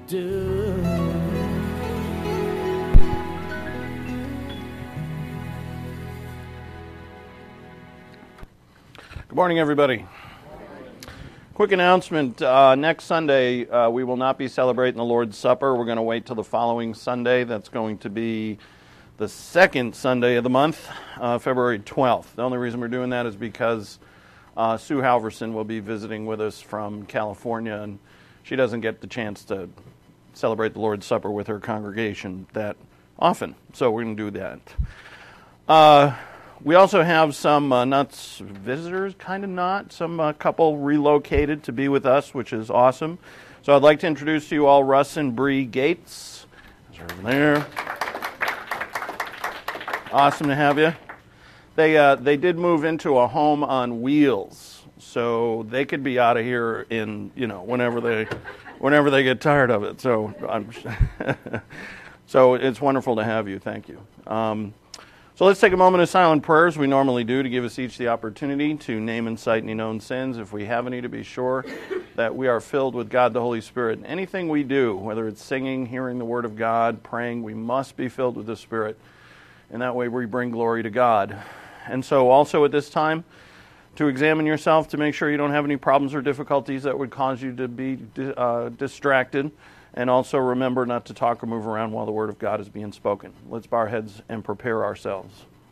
do. Good morning, everybody. Quick announcement. Next Sunday, we will not be celebrating the Lord's Supper. We're going to wait till the following Sunday. That's going to be the second Sunday of the month, February 12th. The only reason we're doing that is because Sue Halverson will be visiting with us from California, and she doesn't get the chance to celebrate the Lord's Supper with her congregation that often. So we're going to do that. We also have some visitors, kind of not, some couple relocated to be with us, which is awesome. So I'd like to introduce to you all Russ and Bree Gates. Over there. Awesome to have you. They did move into a home on wheels, so they could be out of here in whenever they get tired of it. So so it's wonderful to have you. Thank you. So let's take a moment of silent prayer, as we normally do, to give us each the opportunity to name and cite any known sins, if we have any, to be sure that we are filled with God the Holy Spirit. Anything we do, whether it's singing, hearing the Word of God, praying, we must be filled with the Spirit. And that way we bring glory to God. And so also at this time, to examine yourself to make sure you don't have any problems or difficulties that would cause you to be distracted. And also remember not to talk or move around while the Word of God is being spoken. Let's bow our heads and prepare ourselves.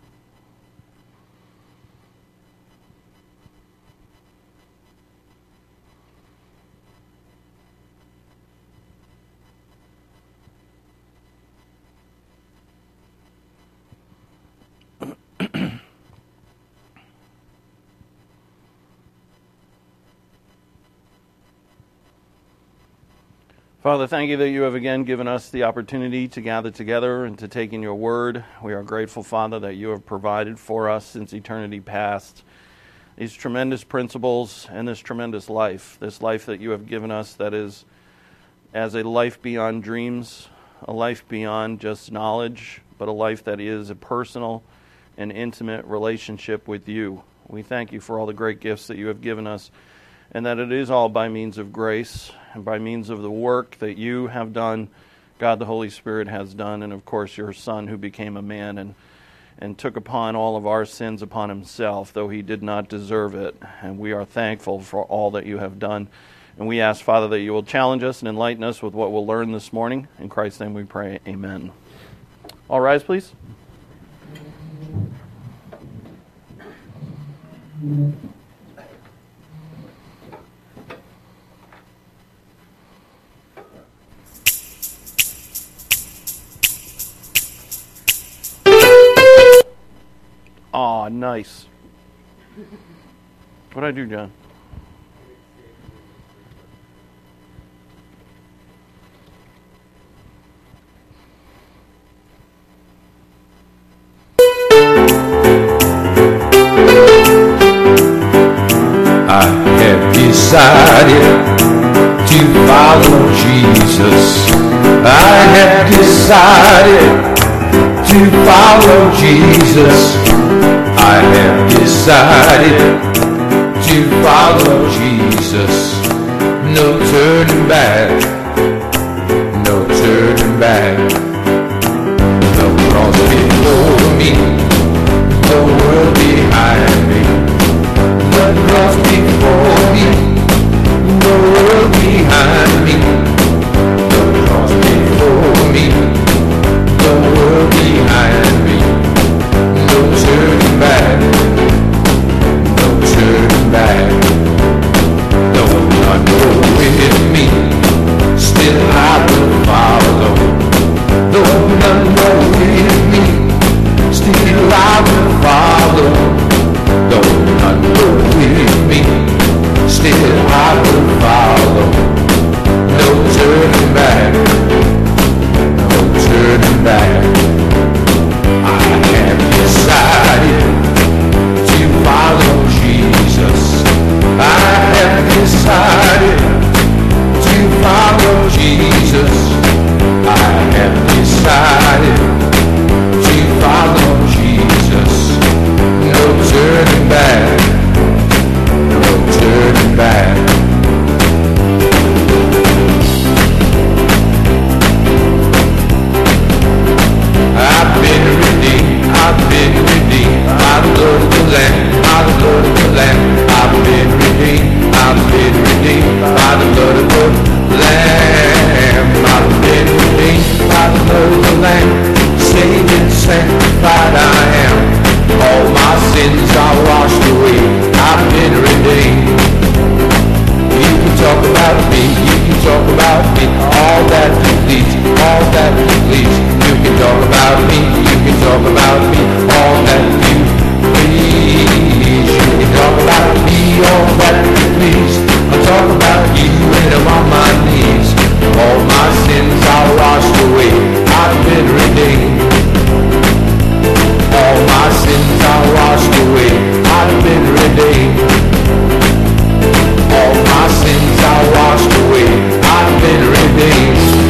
Father, thank you that you have again given us the opportunity to gather together and to take in your word. We are grateful, Father, that you have provided for us since eternity past these tremendous principles and this tremendous life, this life that you have given us that is as a life beyond dreams, a life beyond just knowledge, but a life that is a personal and intimate relationship with you. We thank you for all the great gifts that you have given us, and that it is all by means of grace and by means of the work that you have done, God the Holy Spirit has done, and of course your Son who became a man and took upon all of our sins upon himself, though he did not deserve it. And we are thankful for all that you have done. And we ask, Father, that you will challenge us and enlighten us with what we'll learn this morning. In Christ's name we pray, amen. All rise, please. Aw, nice. What'd I do, John? I have decided to follow Jesus. I have decided to follow Jesus. I have decided to follow Jesus. No turning back, no turning back. The cross before me, the world behind me. The cross before me, the world behind me. The cross before me, the world behind me. No turning back, no turning back. No, not go with me, still I will follow. No, not go with me, still I will follow. No, not go with me, still I will follow. No turning back, no turning back. I have decided to follow Jesus. I have decided to follow Jesus. I have decided to follow Jesus. No turning back, no turning back. about me, all that you please, all that you please. You can talk about me, you can talk about me, all that you please. You can talk about me, all that you please. I'll talk about you when I'm on my knees. All my sins are washed away, I've been redeemed. All my sins are washed away, I've been redeemed. All my sins are washed away, I've been redeemed.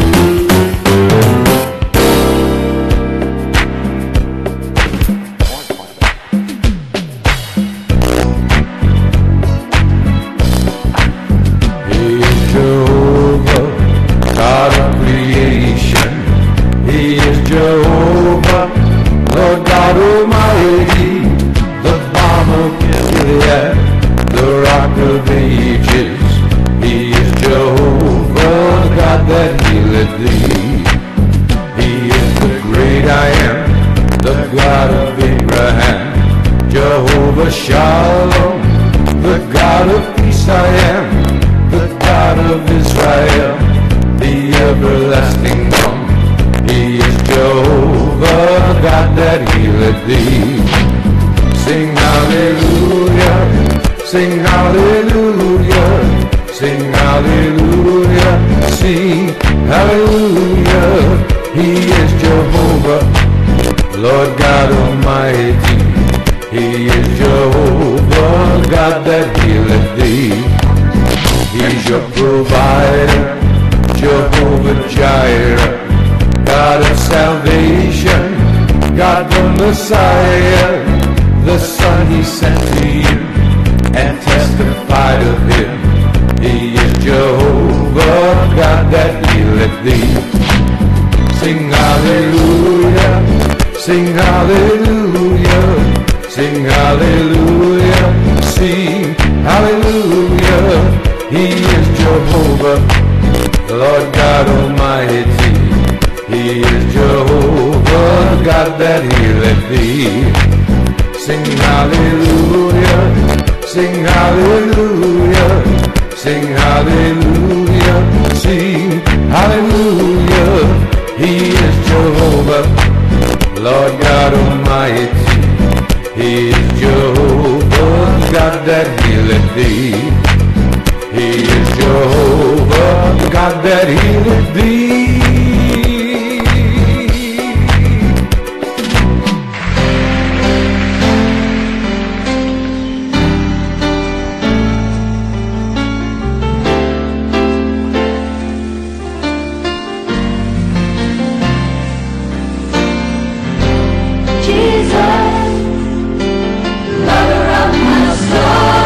He is Jehovah, God of creation. He is Jehovah, Lord God Almighty, the balm of Gilead, the rock of ages. He is Jehovah, God that healeth thee. He is the great I am, the God of Abraham, Jehovah Shalom, the God of peace I am, the God of Israel, the everlasting one. He is Jehovah, God that healeth thee. Sing hallelujah, sing hallelujah, sing hallelujah, sing hallelujah. He is Jehovah, Lord God Almighty. He is Jehovah, God that healeth thee. He's your provider, Jehovah Jireh, God of salvation, God the Messiah, the Son he sent to you and testified of him. He is Jehovah, God that healeth thee. Sing hallelujah, sing hallelujah, sing hallelujah, sing hallelujah. He is Jehovah, Lord God Almighty. He is Jehovah, God that healeth thee. Sing hallelujah, sing hallelujah, sing hallelujah, sing hallelujah. He is Jehovah, Lord God Almighty. He is Jehovah, God that healeth thee. He is Jehovah, God that healeth thee.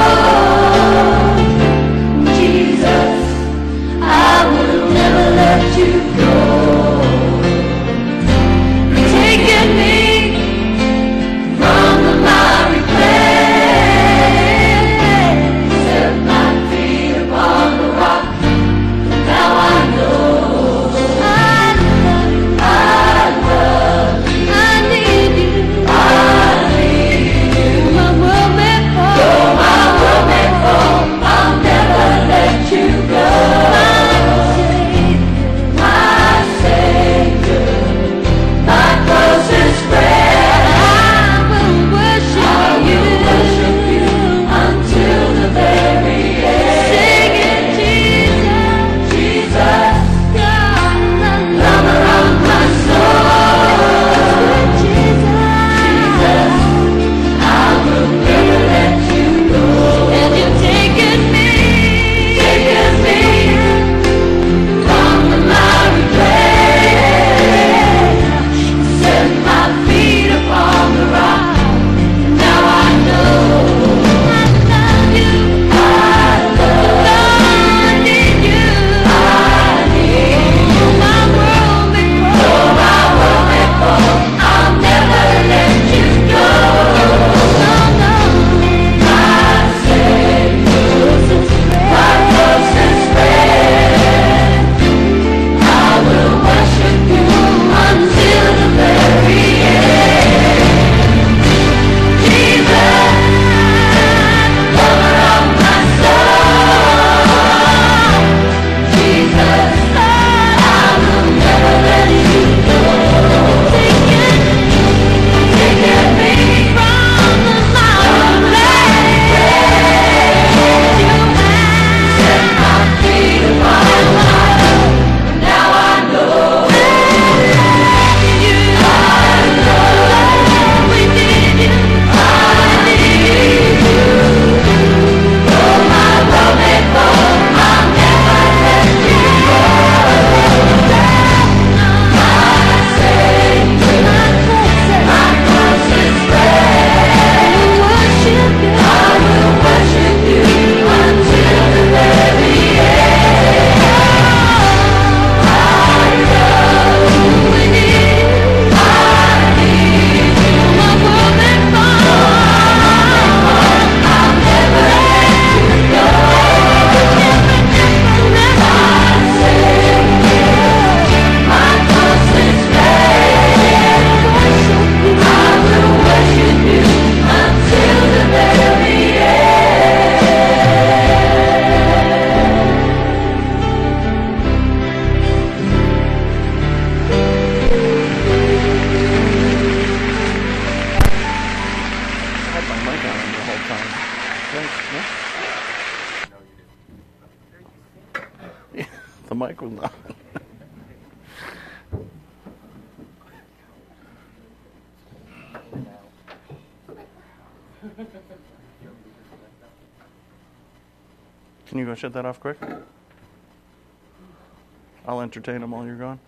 Let going to shut that off quick? I'll entertain them while you're gone.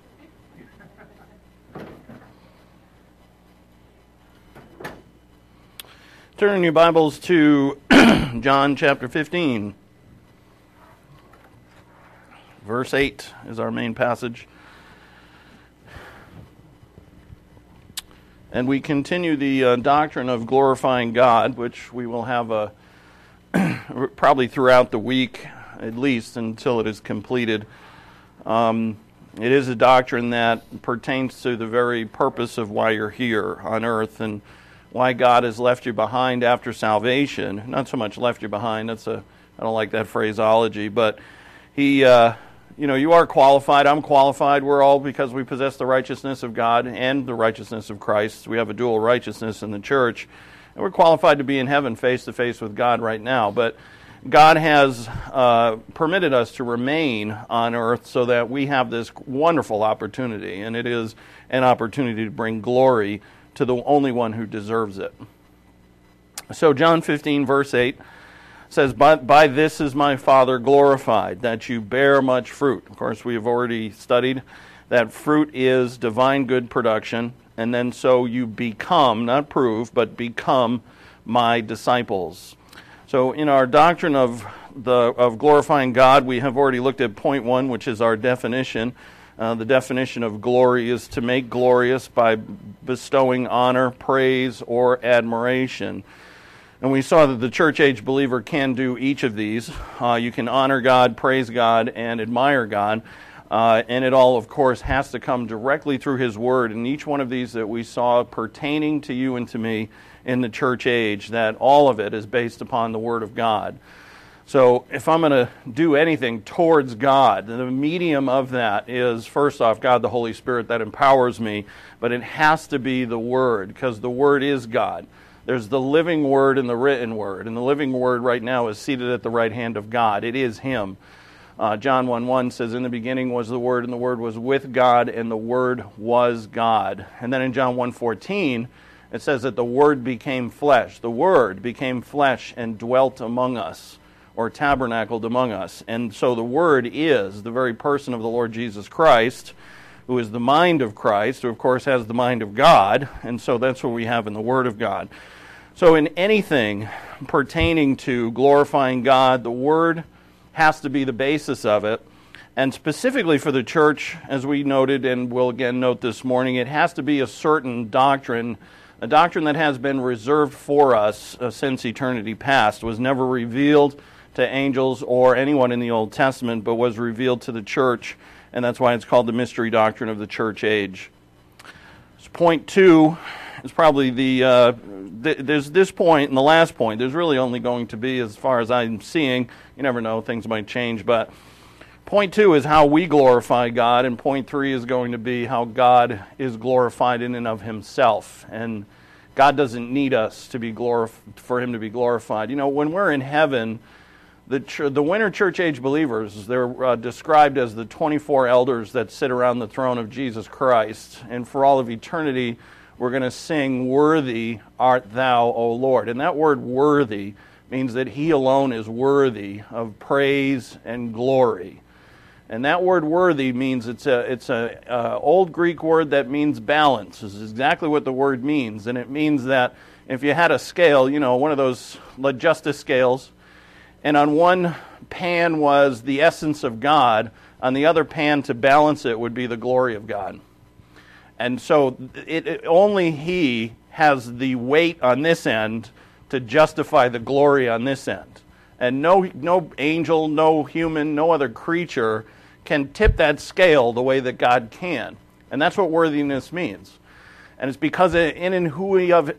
Turn your Bibles to John chapter 15. Verse 8 is our main passage. And we continue the doctrine of glorifying God, which we will have probably throughout the week, at least until it is completed. It is a doctrine that pertains to the very purpose of why you're here on earth and why God has left you behind after salvation. Not so much left you behind, I don't like that phraseology, but He, you are qualified, I'm qualified, we're all, because we possess the righteousness of God and the righteousness of Christ. We have a dual righteousness in the church, and we're qualified to be in heaven face to face with God right now, but God has permitted us to remain on earth so that we have this wonderful opportunity, and it is an opportunity to bring glory to the only one who deserves it. So John 15, verse 8 says, by this is my Father glorified, that you bear much fruit. Of course, we have already studied that fruit is divine good production, and then so you become, not prove, but become my disciples. So in our doctrine of glorifying God, we have already looked at point 1, which is our definition. The definition of glory is to make glorious by bestowing honor, praise, or admiration. And we saw that the church-age believer can do each of these. You can honor God, praise God, and admire God. And it all, of course, has to come directly through His Word. And each one of these that we saw pertaining to you and to me in the church age, that all of it is based upon the Word of God. So if I'm going to do anything towards God, the medium of that is, first off, God the Holy Spirit that empowers me, but it has to be the Word, because the Word is God. There's the living Word and the written Word, and the living Word right now is seated at the right hand of God. It is Him. John 1:1 says, in the beginning was the Word, and the Word was with God, and the Word was God. And then in John 1:14, it says that the Word became flesh. The Word became flesh and dwelt among us, or tabernacled among us. And so the Word is the very person of the Lord Jesus Christ, who is the mind of Christ, who of course has the mind of God, and so that's what we have in the Word of God. So in anything pertaining to glorifying God, the Word has to be the basis of it, and specifically for the church, as we noted and will again note this morning, it has to be a certain doctrine, a doctrine that has been reserved for us since eternity past, was never revealed to angels or anyone in the Old Testament, but was revealed to the church, and that's why it's called the mystery doctrine of the church age. So point 2 is probably there's this point and the last point. There's really only going to be, as far as I'm seeing, you never know, things might change, but point 2 is how we glorify God, and point 3 is going to be how God is glorified in and of Himself, and God doesn't need us to be for Him to be glorified. You know, when we're in heaven, the winter church-age believers, they're described as the 24 elders that sit around the throne of Jesus Christ. And for all of eternity, we're going to sing, "Worthy art thou, O Lord." And that word "worthy" means that He alone is worthy of praise and glory. And that word "worthy" means it's a old Greek word that means balance. This is exactly what the word means. And it means that if you had a scale, you know, one of those justice scales, and on one pan was the essence of God, on the other pan to balance it would be the glory of God. And so only He has the weight on this end to justify the glory on this end. And no angel, no human, no other creature can tip that scale the way that God can. And that's what worthiness means. And it's because in who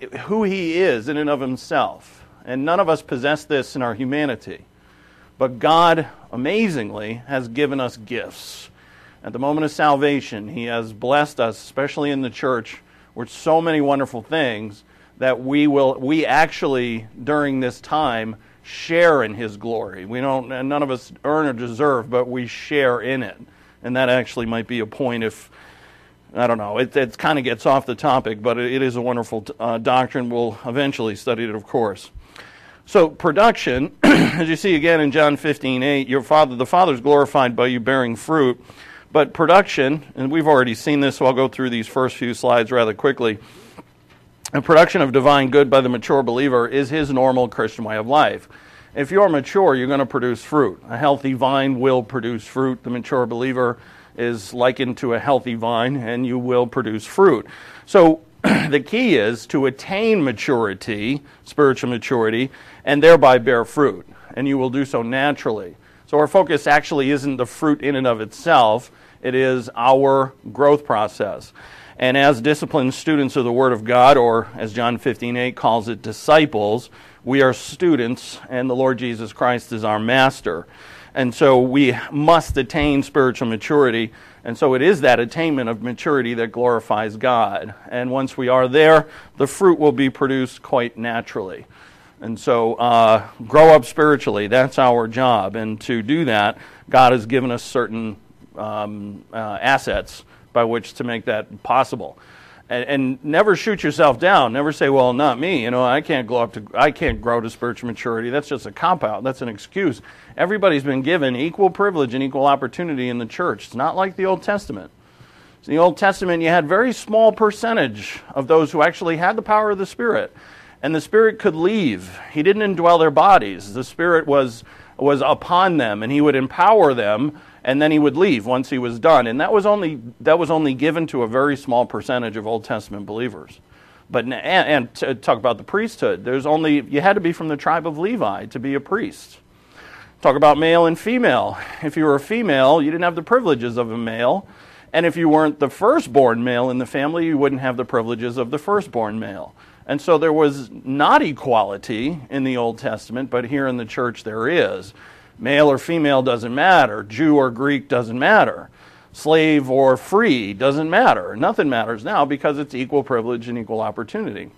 He is in and of Himself. And none of us possess this in our humanity. But God, amazingly, has given us gifts. At the moment of salvation, He has blessed us, especially in the church, with so many wonderful things that we actually, during this time, share in His glory. None of us earn or deserve, but we share in it. And that actually might be a point if, I don't know, it kind of gets off the topic, but it is a wonderful doctrine. We'll eventually study it, of course. So production, as you see again in John 15:8, the Father is glorified by you bearing fruit. But production, and we've already seen this, so I'll go through these first few slides rather quickly. The production of divine good by the mature believer is his normal Christian way of life. If you're mature, you're going to produce fruit. A healthy vine will produce fruit. The mature believer is likened to a healthy vine, and you will produce fruit. So the key is to attain maturity, spiritual maturity, and thereby bear fruit. And you will do so naturally. So our focus actually isn't the fruit in and of itself. It is our growth process. And as disciplined students of the Word of God, or as John 15:8 calls it, disciples, we are students, and the Lord Jesus Christ is our master. And so we must attain spiritual maturity. And so it is that attainment of maturity that glorifies God. And once we are there, the fruit will be produced quite naturally. And so grow up spiritually. That's our job. And to do that, God has given us certain assets by which to make that possible. And never shoot yourself down. Never say, well, not me. I can't grow to spiritual maturity. That's just a cop-out. That's an excuse. Everybody's been given equal privilege and equal opportunity in the church. It's not like the Old Testament. In the Old Testament, you had very small percentage of those who actually had the power of the Spirit. And the Spirit could leave. He didn't indwell their bodies. The Spirit was upon them, and He would empower them, and then He would leave once He was done. And that was only given to a very small percentage of Old Testament believers. But and to talk about the priesthood, you had to be from the tribe of Levi to be a priest. Talk about male and female. If you were a female, you didn't have the privileges of a male. And if you weren't the firstborn male in the family, you wouldn't have the privileges of the firstborn male. And so there was not equality in the Old Testament, but here in the church there is. Male or female doesn't matter. Jew or Greek doesn't matter. Slave or free doesn't matter. Nothing matters now because it's equal privilege and equal opportunity.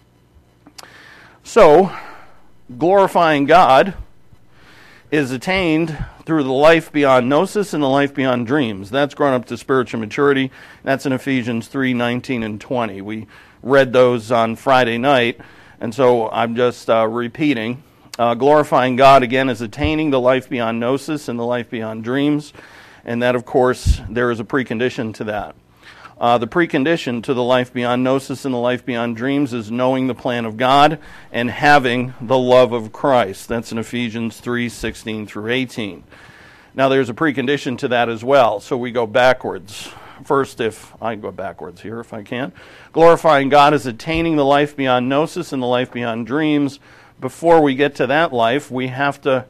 So, glorifying God is attained through the life beyond gnosis and the life beyond dreams. That's grown up to spiritual maturity. That's in Ephesians 3:19 and 20. We read those on Friday night, and so I'm just repeating. Glorifying God, again, is attaining the life beyond gnosis and the life beyond dreams, and that, of course, there is a precondition to that. The precondition to the life beyond gnosis and the life beyond dreams is knowing the plan of God and having the love of Christ. That's in Ephesians 3:16 through 18. Now, there's a precondition to that as well, so we go backwards. First, if I go backwards here, if I can. Glorifying God is attaining the life beyond gnosis and the life beyond dreams. Before we get to that life, we have to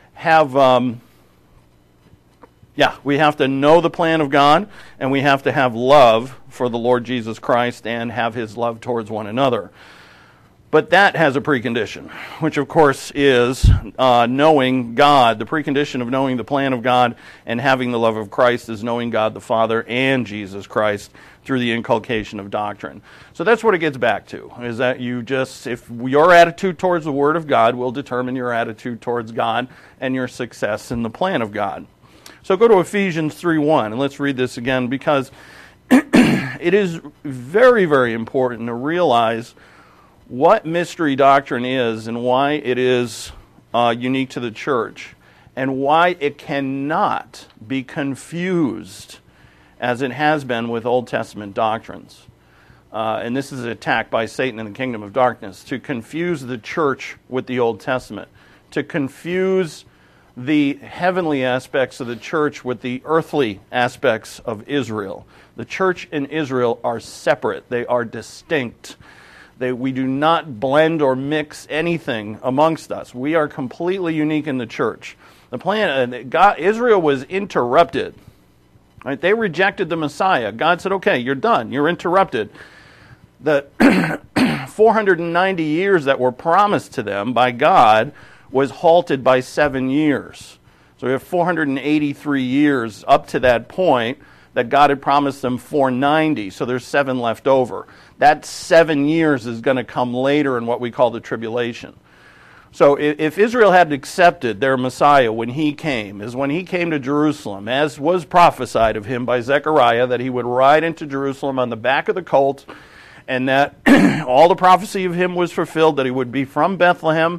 we have to know the plan of God, and we have to have love for the Lord Jesus Christ and have His love towards one another. But that has a precondition, which of course is knowing God. The precondition of knowing the plan of God and having the love of Christ is knowing God the Father and Jesus Christ through the inculcation of doctrine. So that's what it gets back to, is that if your attitude towards the Word of God will determine your attitude towards God and your success in the plan of God. So go to Ephesians 3:1, and let's read this again, because it is very, very important to realize what mystery doctrine is and why it is unique to the church, and why it cannot be confused as it has been with Old Testament doctrines. And this is an attack by Satan in the kingdom of darkness, to confuse the church with the Old Testament, to confuse the heavenly aspects of the church with the earthly aspects of Israel. The church and Israel are separate. They are distinct. We do not blend or mix anything amongst us. We are completely unique in the church. The plan, Israel was interrupted. Right? They rejected the Messiah. God said, okay, you're done. You're interrupted. The 490 years that were promised to them by God was halted by 7 years. So we have 483 years up to that point that God had promised them 490. So there's 7 left over. That 7 years is going to come later in what we call the tribulation. So if Israel had accepted their Messiah when he came, is when he came to Jerusalem, as was prophesied of him by Zechariah, that he would ride into Jerusalem on the back of the colt, and that all the prophecy of him was fulfilled, that he would be from Bethlehem,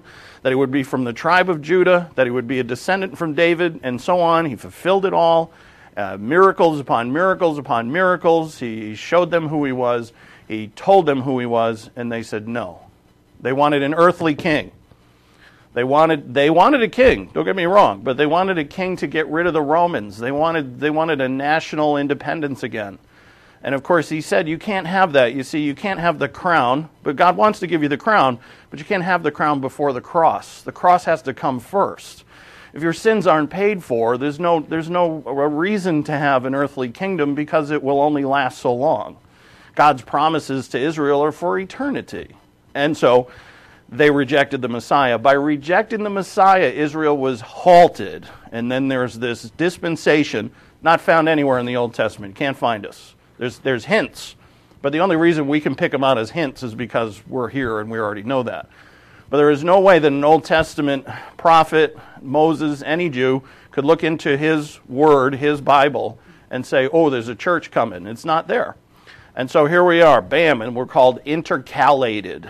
that he would be from the tribe of Judah, that he would be a descendant from David, and so on. He fulfilled it all. Miracles upon miracles upon miracles. He showed them who he was. He told them who he was, and they said no. They wanted an earthly king. They wanted a king, don't get me wrong, but they wanted a king to get rid of the Romans. They wanted a national independence again. And of course he said, you can't have that. You see, you can't have the crown, but God wants to give you the crown, but you can't have the crown before the cross. The cross has to come first. If your sins aren't paid for, there's no reason to have an earthly kingdom because it will only last so long. God's promises to Israel are for eternity. And so they rejected the Messiah. By rejecting the Messiah, Israel was halted. And then there's this dispensation, not found anywhere in the Old Testament. Can't find us. There's hints. But the only reason we can pick them out as hints is because we're here and we already know that. But there is no way that an Old Testament prophet, Moses, any Jew, could look into his word, his Bible, and say, oh, there's a church coming. It's not there. And so here we are, bam, and we're called inserted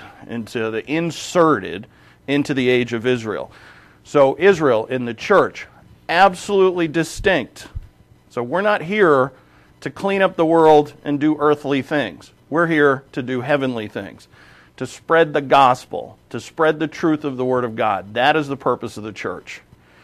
into the age of Israel. So Israel in the church, absolutely distinct. So we're not here to clean up the world and do earthly things. We're here to do heavenly things, to spread the gospel, to spread the truth of the Word of God. That is the purpose of the church.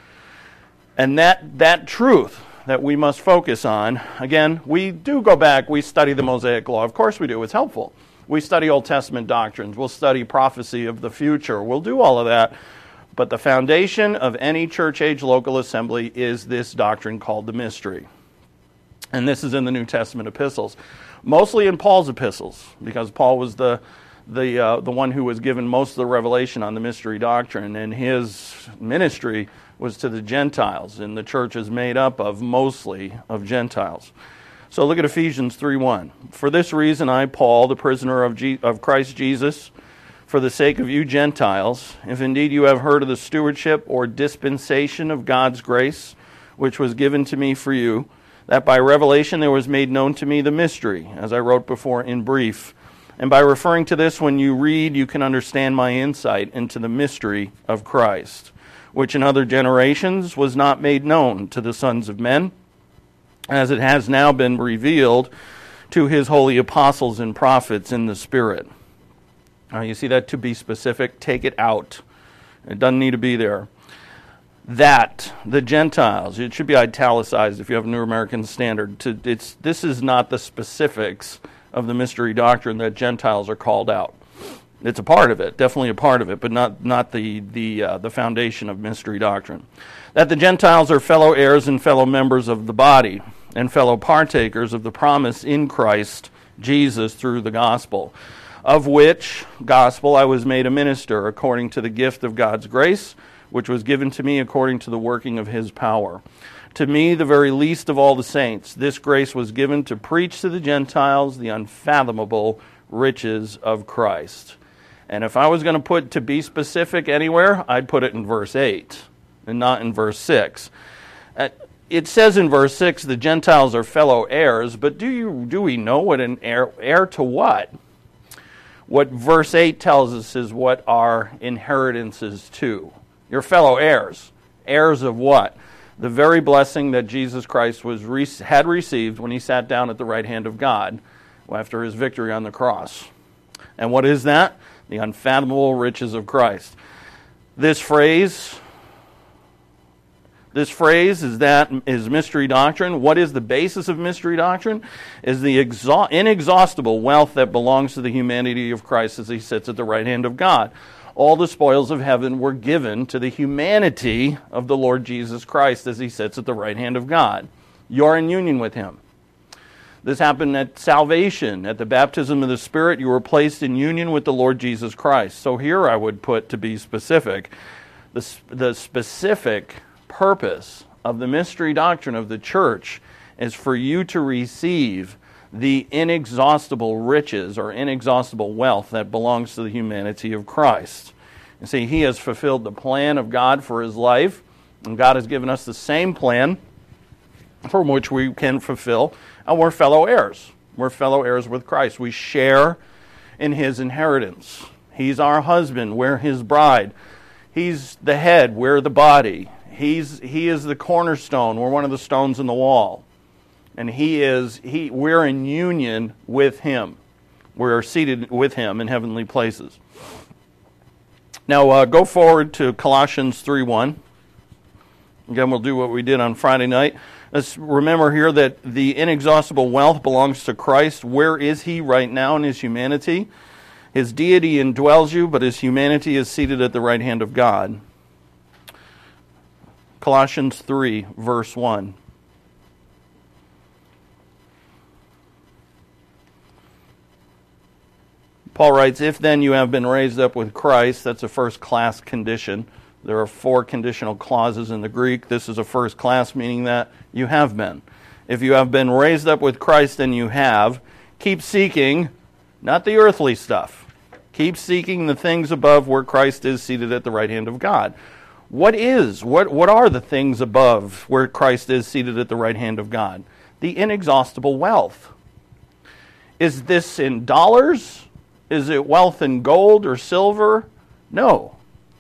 And that truth that we must focus on. Again, we do go back, we study the Mosaic Law. Of course we do, it's helpful. We study Old Testament doctrines, we'll study prophecy of the future, we'll do all of that. But the foundation of any church age local assembly is this doctrine called the mystery. And this is in the New Testament epistles. Mostly in Paul's epistles, because Paul was the one who was given most of the revelation on the mystery doctrine, and his ministry was to the Gentiles, and the church is made up of mostly of Gentiles. So look at Ephesians 3:1. For this reason I, Paul, the prisoner of Christ Jesus, for the sake of you Gentiles, if indeed you have heard of the stewardship or dispensation of God's grace, which was given to me for you, that by revelation there was made known to me the mystery, as I wrote before in brief. And by referring to this, when you read, you can understand my insight into the mystery of Christ, which in other generations was not made known to the sons of men, as it has now been revealed to his holy apostles and prophets in the Spirit. Now you see that to be specific, take it out. It doesn't need to be there. That the Gentiles, it should be italicized if you have a New American Standard. This is not the specifics of the mystery doctrine that Gentiles are called out. It's a part of it, definitely a part of it, but not the foundation of mystery doctrine. That the Gentiles are fellow heirs and fellow members of the body, and fellow partakers of the promise in Christ Jesus through the gospel, of which gospel I was made a minister according to the gift of God's grace, which was given to me according to the working of his power. To me, the very least of all the saints, this grace was given to preach to the Gentiles the unfathomable riches of Christ. And if I was going to put to be specific anywhere, I'd put it in verse 8 and not in verse 6. It says in verse 6 the Gentiles are fellow heirs, but do we know what an heir to what? What verse 8 tells us is what our inheritance is to. Your fellow heirs. Heirs of what? The very blessing that Jesus Christ had received when he sat down at the right hand of God after his victory on the cross. And what is that? The unfathomable riches of Christ. This phrase is mystery doctrine. What is the basis of mystery doctrine? Is the inexhaustible wealth that belongs to the humanity of Christ as he sits at the right hand of God. All the spoils of heaven were given to the humanity of the Lord Jesus Christ as he sits at the right hand of God. You're in union with him. This happened at salvation. At the baptism of the Spirit, you were placed in union with the Lord Jesus Christ. So here I would put, to be specific, the specific purpose of the mystery doctrine of the church is for you to receive the inexhaustible riches or inexhaustible wealth that belongs to the humanity of Christ. You see, he has fulfilled the plan of God for his life, and God has given us the same plan from which we can fulfill, and we're fellow heirs. We're fellow heirs with Christ. We share in his inheritance. He's our husband, we're his bride. He's the head, we're the body. He is the cornerstone, we're one of the stones in the wall. And we're in union with Him. We're seated with Him in heavenly places. Now go forward to Colossians 3:1. Again, we'll do what we did on Friday night. Let's remember here that the inexhaustible wealth belongs to Christ. Where is He right now in His humanity? His deity indwells you, but His humanity is seated at the right hand of God. Colossians 3, verse 1. Paul writes, if then you have been raised up with Christ, that's a first-class condition. There are 4 conditional clauses in the Greek. This is a first class, meaning that you have been. If you have been raised up with Christ, and you have, keep seeking, not the earthly stuff. Keep seeking the things above where Christ is seated at the right hand of God. What are the things above where Christ is seated at the right hand of God? The inexhaustible wealth. Is this in dollars? Is it wealth in gold or silver? No.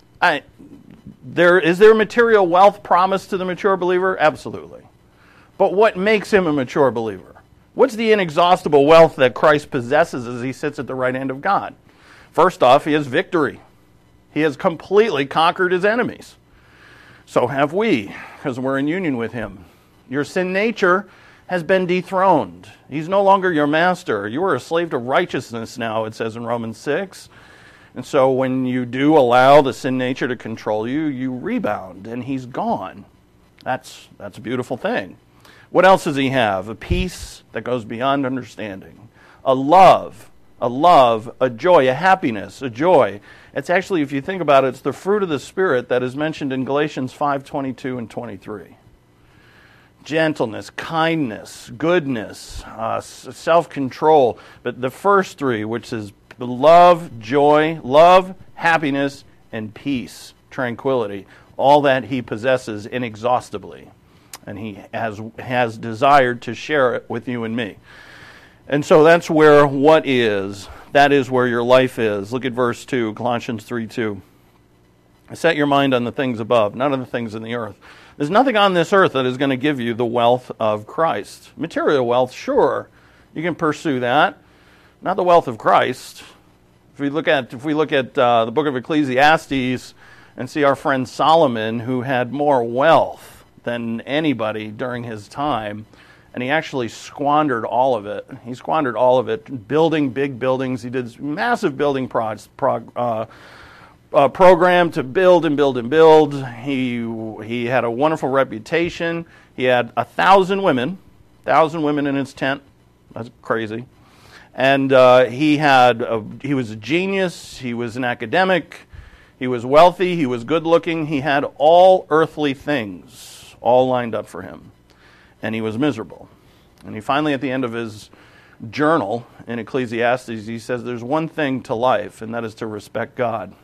Is there material wealth promised to the mature believer? Absolutely. But what makes him a mature believer? What's the inexhaustible wealth that Christ possesses as He sits at the right hand of God? First off, He has victory. He has completely conquered His enemies. So have we, because we're in union with Him. Your sin nature has been dethroned. He's no longer your master. You are a slave to righteousness now, it says in Romans 6. And so when you do allow the sin nature to control you, you rebound, and He's gone. That's a beautiful thing. What else does He have? A peace that goes beyond understanding. A love, a joy, a happiness, a joy. It's actually, if you think about it, it's the fruit of the Spirit that is mentioned in Galatians 5:22 and 23. Gentleness, kindness, goodness, self-control. But the first 3, which is love, joy, happiness, and peace, tranquility, all that He possesses inexhaustibly. And He has desired to share it with you and me. And so that's where that is where your life is. Look at verse 2, Colossians 3:2. Set your mind on the things above, not on the things in the earth. There's nothing on this earth that is going to give you the wealth of Christ. Material wealth, sure, you can pursue that. Not the wealth of Christ. If we look at the book of Ecclesiastes and see our friend Solomon, who had more wealth than anybody during his time, and he actually squandered all of it. He squandered all of it building big buildings. He did massive building program to build and build and build. He had a wonderful reputation. He had 1,000 women in his tent. That's crazy. And he was a genius. He was an academic. He was wealthy. He was good looking. He had all earthly things all lined up for him. And he was miserable. And he finally, at the end of his journal in Ecclesiastes, he says there's one thing to life, and that is to respect God.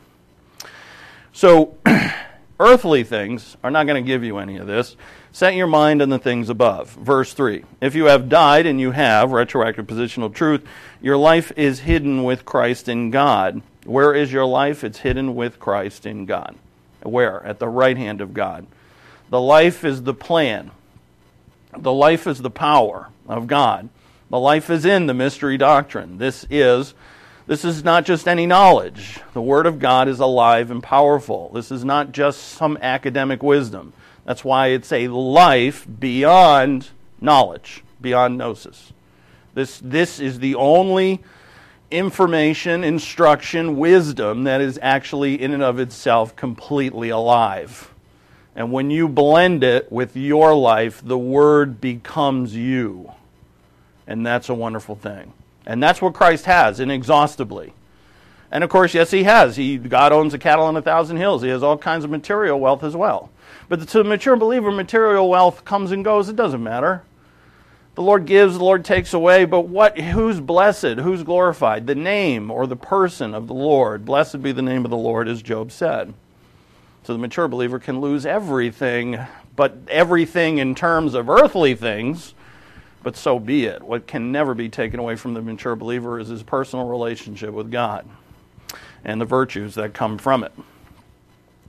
So, earthly things are not going to give you any of this. Set your mind on the things above. Verse 3. If you have died, and you have, retroactive positional truth, your life is hidden with Christ in God. Where is your life? It's hidden with Christ in God. Where? At the right hand of God. The life is the plan. The life is the power of God. The life is in the mystery doctrine. This is not just any knowledge. The Word of God is alive and powerful. This is not just some academic wisdom. That's why it's a life beyond knowledge, beyond gnosis. This is the only information, instruction, wisdom that is actually in and of itself completely alive. And when you blend it with your life, the Word becomes you. And that's a wonderful thing. And that's what Christ has, inexhaustibly. And of course, yes, He has. God owns a cattle on 1,000 hills. He has all kinds of material wealth as well. But to the mature believer, material wealth comes and goes. It doesn't matter. The Lord gives, the Lord takes away. But who's blessed? Who's glorified? The name or the person of the Lord. Blessed be the name of the Lord, as Job said. So the mature believer can lose everything, but everything in terms of earthly things, but so be it. What can never be taken away from the mature believer is his personal relationship with God and the virtues that come from it.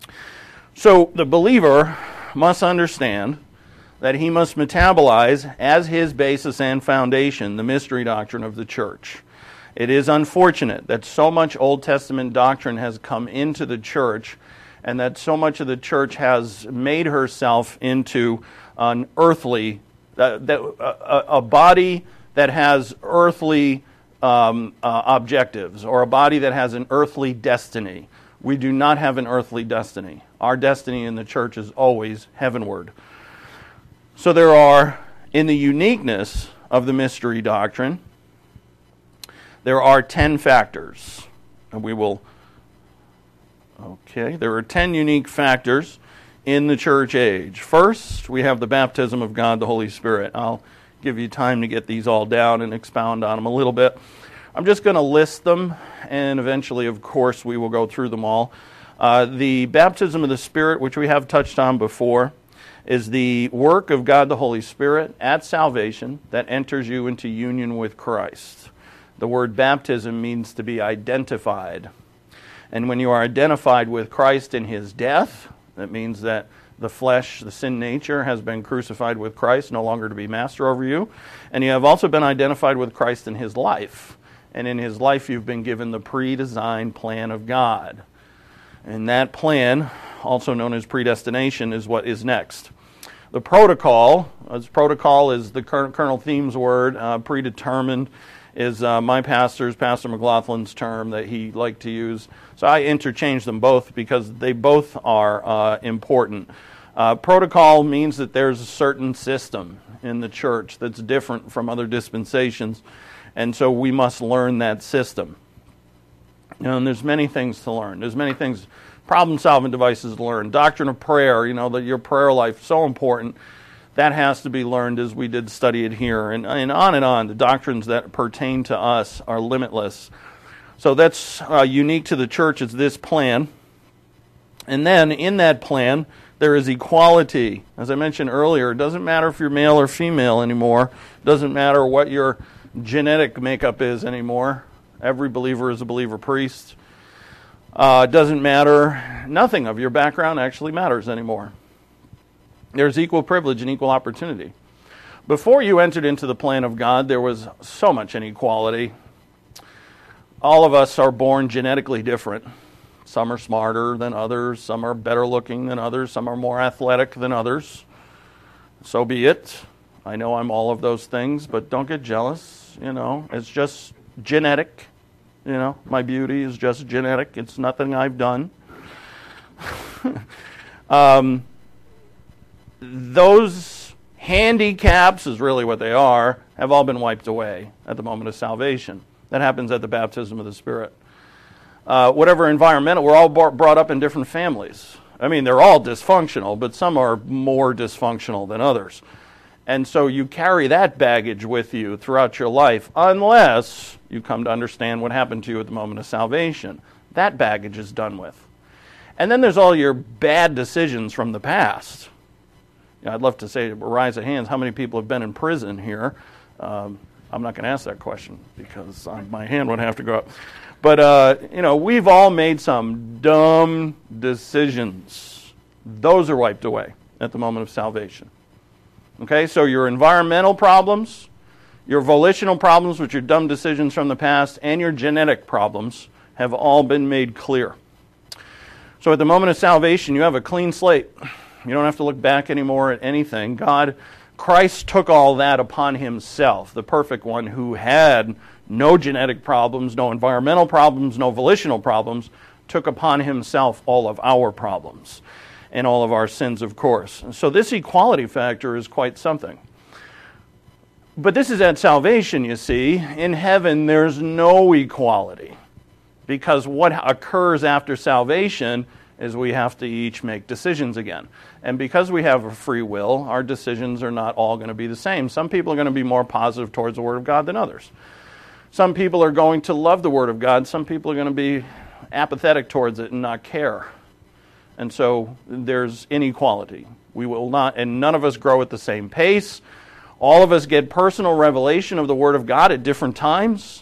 So the believer must understand that he must metabolize as his basis and foundation the mystery doctrine of the church. It is unfortunate that so much Old Testament doctrine has come into the church and that so much of the church has made herself into an earthly, a body that has earthly objectives, or a body that has an earthly destiny. We do not have an earthly destiny. Our destiny in the church is always heavenward. So there are, in the uniqueness of the mystery doctrine, there are 10 factors. And there are 10 unique factors in the church age. First, we have the baptism of God, the Holy Spirit. I'll give you time to get these all down and expound on them a little bit. I'm just going to list them, and eventually, of course, we will go through them all. The baptism of the Spirit, which we have touched on before, is the work of God the Holy Spirit at salvation that enters you into union with Christ. The word baptism means to be identified. And when you are identified with Christ in His death, that means that the flesh, the sin nature, has been crucified with Christ, no longer to be master over you. And you have also been identified with Christ in His life. And in His life you've been given the pre-designed plan of God. And that plan, also known as predestination, is what is next. The protocol is the Colonel Thiem's word. Predetermined is my Pastor McLaughlin's term that he liked to use. So I interchange them both because they both are important. Protocol means that there's a certain system in the church that's different from other dispensations, and so we must learn that system. And there's many things to learn. There's many things, problem-solving devices to learn. Doctrine of prayer, that your prayer life is so important. That has to be learned as we did study it here. And on and on. The doctrines that pertain to us are limitless. So that's unique to the church, is this plan. And then in that plan, there is equality. As I mentioned earlier, it doesn't matter if you're male or female anymore. It doesn't matter what your genetic makeup is anymore. Every believer is a believer priest. It doesn't matter. Nothing of your background actually matters anymore. There's equal privilege and equal opportunity. Before you entered into the plan of God, there was so much inequality. All of us are born genetically different. Some are smarter than others. Some are better looking than others. Some are more athletic than others. So be it. I know I'm all of those things, but don't get jealous. It's just genetic. My beauty is just genetic. It's nothing I've done. Those handicaps, is really what they are, have all been wiped away at the moment of salvation. That happens at the baptism of the Spirit. Whatever environmental, we're all brought up in different families. They're all dysfunctional, but some are more dysfunctional than others. And so you carry that baggage with you throughout your life, unless you come to understand what happened to you at the moment of salvation. That baggage is done with. And then there's all your bad decisions from the past. I'd love to say, rise of hands, how many people have been in prison here? I'm not going to ask that question because my hand would have to go up. But, we've all made some dumb decisions. Those are wiped away at the moment of salvation. Okay, so your environmental problems, your volitional problems, which are dumb decisions from the past, and your genetic problems have all been made clear. So at the moment of salvation, you have a clean slate. You don't have to look back anymore at anything. Christ took all that upon Himself, the perfect one who had no genetic problems, no environmental problems, no volitional problems, took upon Himself all of our problems and all of our sins, of course. So this equality factor is quite something. But this is at salvation, you see. In heaven, there's no equality, because what occurs after salvation is we have to each make decisions again. And because we have a free will, our decisions are not all going to be the same. Some people are going to be more positive towards the Word of God than others. Some people are going to love the Word of God. Some people are going to be apathetic towards it and not care. And so there's inequality. We will not, and none of us grow at the same pace. All of us get personal revelation of the Word of God at different times.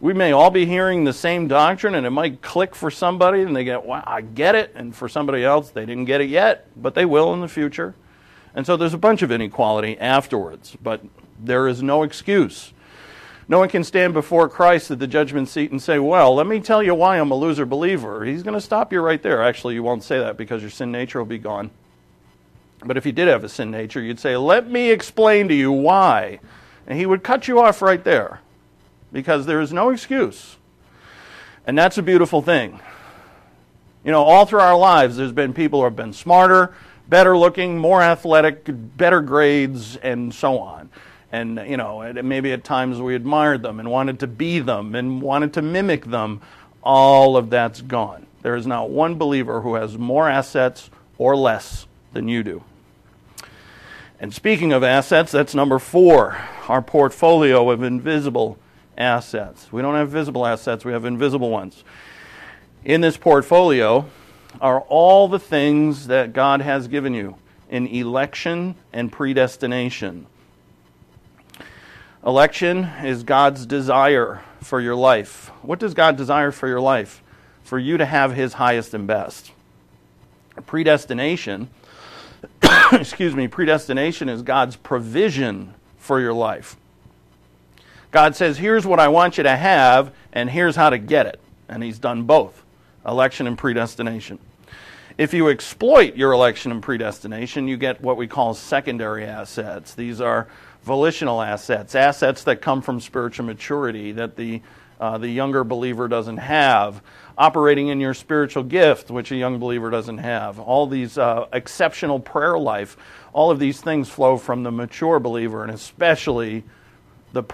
We may all be hearing the same doctrine, and it might click for somebody, and they get, wow, I get it. And for somebody else, they didn't get it yet, but they will in the future. And so there's a bunch of inequality afterwards, but there is no excuse. No one can stand before Christ at the judgment seat and say, well, let me tell you why I'm a loser believer. He's going to stop you right there. Actually, you won't say that because your sin nature will be gone. But if you did have a sin nature, you'd say, let me explain to you why. And he would cut you off right there because there is no excuse. And that's a beautiful thing. You know, all through our lives, there's been people who have been smarter, better looking, more athletic, better grades, and so on. And, you know, maybe at times we admired them and wanted to be them and wanted to mimic them. All of that's gone. There is not one believer who has more assets or less than you do. And speaking of assets, that's number 4, our portfolio of invisible assets. We don't have visible assets, we have invisible ones. In this portfolio are all the things that God has given you in election and predestination. Election is God's desire for your life. What does God desire for your life? For you to have His highest and best. Predestination, predestination is God's provision for your life. God says, here's what I want you to have, and here's how to get it. And He's done both, election and predestination. If you exploit your election and predestination, you get what we call secondary assets. These are volitional assets, assets that come from spiritual maturity that the younger believer doesn't have, operating in your spiritual gift, which a young believer doesn't have. All these exceptional prayer life, all of these things flow from the mature believer, and especially the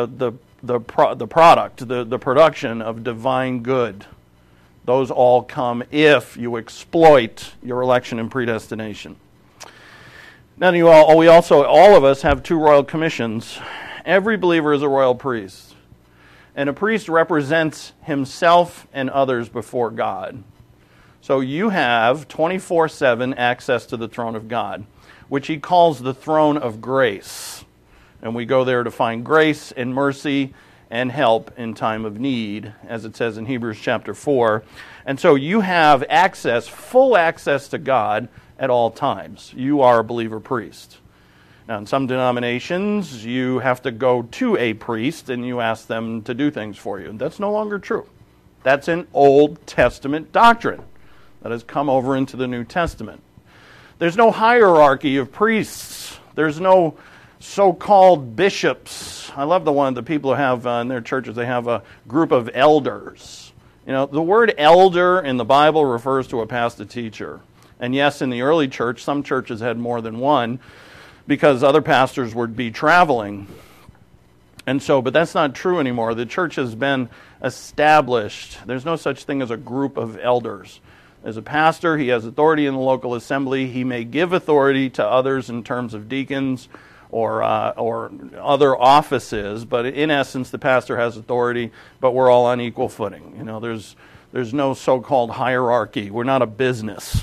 production of divine good. Those all come if you exploit your election and predestination. Now, all of us have 2 royal commissions. Every believer is a royal priest. And a priest represents himself and others before God. So you have 24/7 access to the throne of God, which He calls the throne of grace. And we go there to find grace and mercy and help in time of need, as it says in Hebrews chapter 4. And so you have access, full access to God at all times. You are a believer priest. Now, in some denominations, you have to go to a priest and you ask them to do things for you. That's no longer true. That's an Old Testament doctrine that has come over into the New Testament. There's no hierarchy of priests. There's no so-called bishops. I love the people who have in their churches, they have a group of elders. You know, the word elder in the Bible refers to a pastor teacher. And yes, in the early church, some churches had more than one because other pastors would be traveling. And so, but that's not true anymore. The church has been established. There's no such thing as a group of elders. As a pastor, he has authority in the local assembly. He may give authority to others in terms of deacons or other offices, but in essence, the pastor has authority, but we're all on equal footing. You know, there's no so-called hierarchy. We're not a business.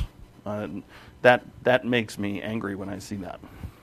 That makes me angry when I see that.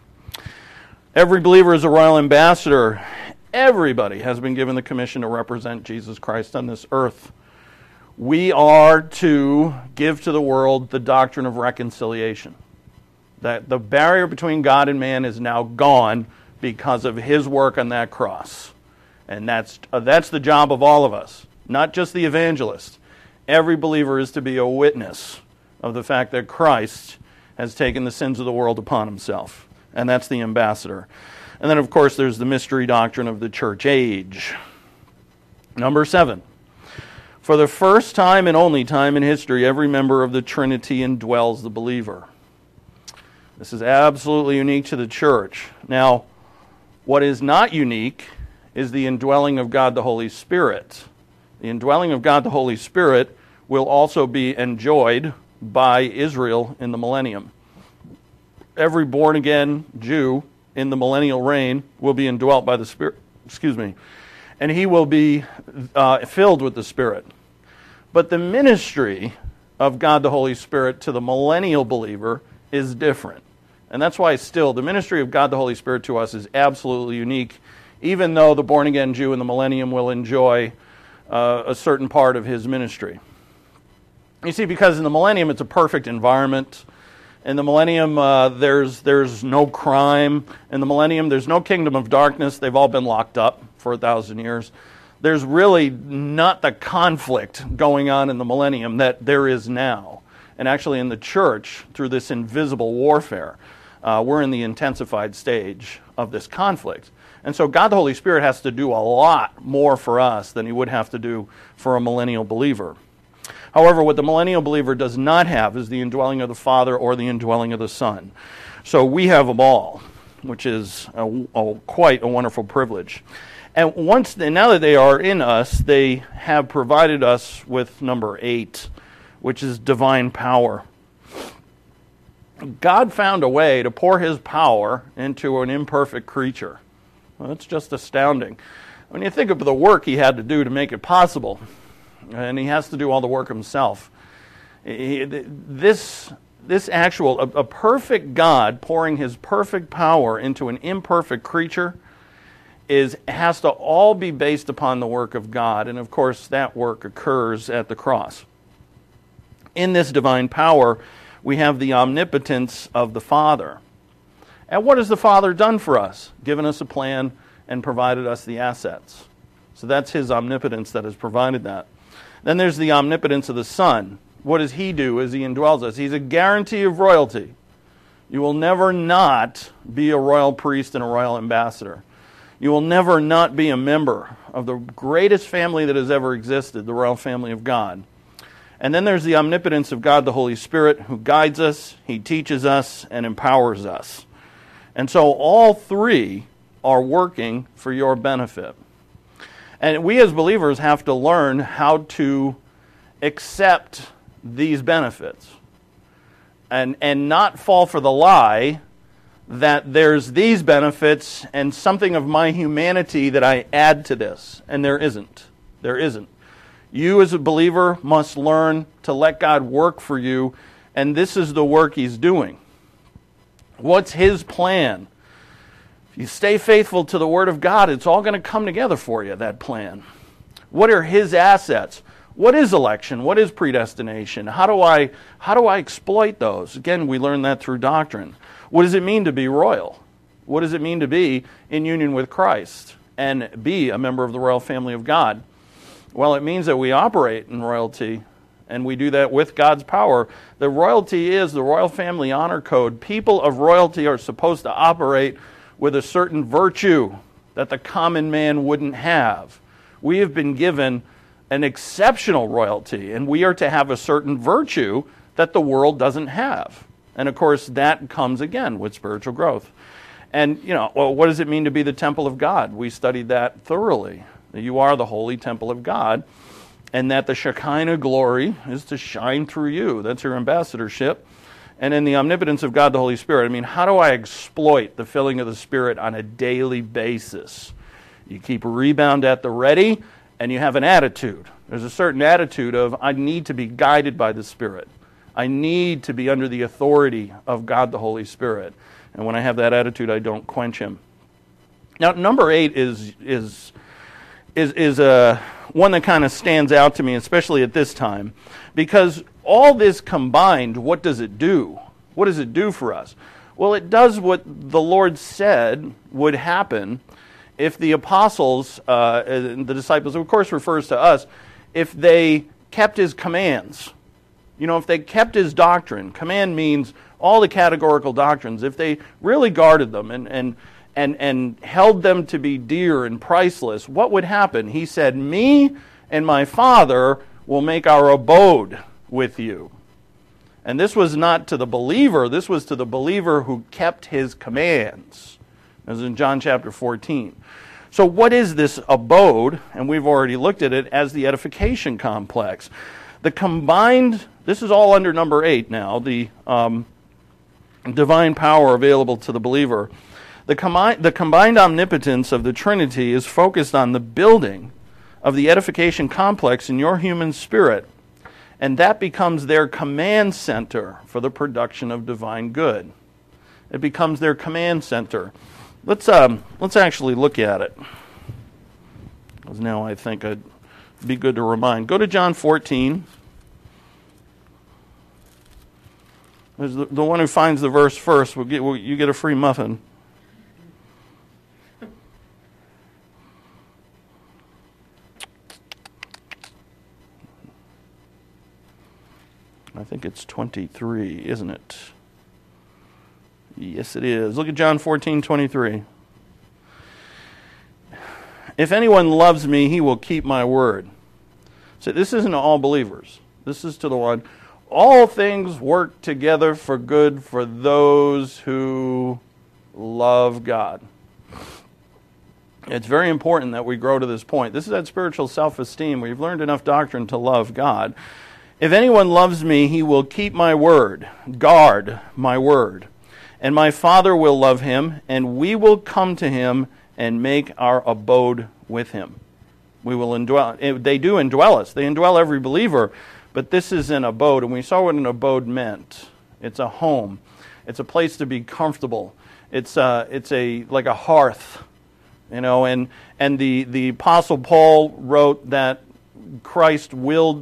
Every believer is a royal ambassador. Everybody has been given the commission to represent Jesus Christ on this earth. We are to give to the world the doctrine of reconciliation. That the barrier between God and man is now gone because of His work on that cross. And that's the job of all of us, not just the evangelist. Every believer is to be a witness of the fact that Christ has taken the sins of the world upon Himself. And that's the ambassador. And then, of course, there's the mystery doctrine of the church age. Number 7. For the first time and only time in history, every member of the Trinity indwells the believer. This is absolutely unique to the church. Now, what is not unique is the indwelling of God the Holy Spirit. The indwelling of God the Holy Spirit will also be enjoyed by Israel in the millennium. Every born-again Jew in the millennial reign will be indwelt by the Spirit. And he will be filled with the Spirit. But the ministry of God the Holy Spirit to the millennial believer is different. And that's why still the ministry of God the Holy Spirit to us is absolutely unique, even though the born-again Jew in the millennium will enjoy a certain part of his ministry. You see, because in the millennium it's a perfect environment. In the millennium there's no crime. In the millennium there's no kingdom of darkness. They've all been locked up for 1,000 years. There's really not the conflict going on in the millennium that there is now. And actually in the church, through this invisible warfare, we're in the intensified stage of this conflict. And so God the Holy Spirit has to do a lot more for us than he would have to do for a millennial believer. However, what the millennial believer does not have is the indwelling of the Father or the indwelling of the Son. So we have them all, which is quite a wonderful privilege. And now that they are in us, they have provided us with number 8, which is divine power. God found a way to pour his power into an imperfect creature. Well, that's just astounding. When you think of the work he had to do to make it possible, and he has to do all the work himself, this a perfect God pouring his perfect power into an imperfect creature has to all be based upon the work of God, and of course that work occurs at the cross. In this divine power, we have the omnipotence of the Father. And what has the Father done for us? Given us a plan and provided us the assets. So that's his omnipotence that has provided that. Then there's the omnipotence of the Son. What does he do as he indwells us? He's a guarantee of royalty. You will never not be a royal priest and a royal ambassador. You will never not be a member of the greatest family that has ever existed, the royal family of God. And then there's the omnipotence of God the Holy Spirit, who guides us, he teaches us, and empowers us. And so all three are working for your benefit. And we as believers have to learn how to accept these benefits and not fall for the lie that there's these benefits and something of my humanity that I add to this. And there isn't. There isn't. You as a believer must learn to let God work for you, and this is the work he's doing. What's his plan? If you stay faithful to the Word of God, it's all going to come together for you, that plan. What are his assets? What is election? What is predestination? How do I exploit those? Again, we learn that through doctrine. What does it mean to be royal? What does it mean to be in union with Christ and be a member of the royal family of God? Well, it means that we operate in royalty, and we do that with God's power. The royalty is the royal family honor code. People of royalty are supposed to operate with a certain virtue that the common man wouldn't have. We have been given an exceptional royalty, and we are to have a certain virtue that the world doesn't have. And of course, that comes again with spiritual growth. And, what does it mean to be the temple of God? We studied that thoroughly. That you are the holy temple of God, and that the Shekinah glory is to shine through you. That's your ambassadorship. And in the omnipotence of God the Holy Spirit, how do I exploit the filling of the Spirit on a daily basis? You keep a rebound at the ready, and you have an attitude. There's a certain attitude of, I need to be guided by the Spirit. I need to be under the authority of God the Holy Spirit. And when I have that attitude, I don't quench him. Now, number 8 is one that kind of stands out to me, especially at this time, because all this combined, what does it do? What does it do for us? Well, it does what the Lord said would happen if the apostles, the disciples, of course refers to us, if they kept his commands. If they kept his doctrine. Command means all the categorical doctrines. If they really guarded them and held them to be dear and priceless, what would happen? He said, me and my Father will make our abode with you. And this was not to the believer, this was to the believer who kept his commands, as in John chapter 14. So what is this abode? And we've already looked at it as the edification complex. The combined, this is all under number 8 now, the divine power available to the believer. The combined omnipotence of the Trinity is focused on the building of the edification complex in your human spirit, and that becomes their command center for the production of divine good. It becomes their command center. Let's actually look at it. Because now I think I'd be good to remind. Go to John 14. There's the one who finds the verse first, you get a free muffin. I think it's 23, isn't it? Yes, it is. Look at John 14:23. If anyone loves me, he will keep my word. So this isn't to all believers. This is to the one. All things work together for good for those who love God. It's very important that we grow to this point. This is that spiritual self-esteem where you've learned enough doctrine to love God. If anyone loves me, he will keep my word, guard my word. And my Father will love him, and we will come to him and make our abode with him. We will indwell. They do indwell us. They indwell every believer, but this is an abode, and we saw what an abode meant. It's a home. It's a place to be comfortable. It's like a hearth, and the Apostle Paul wrote that Christ will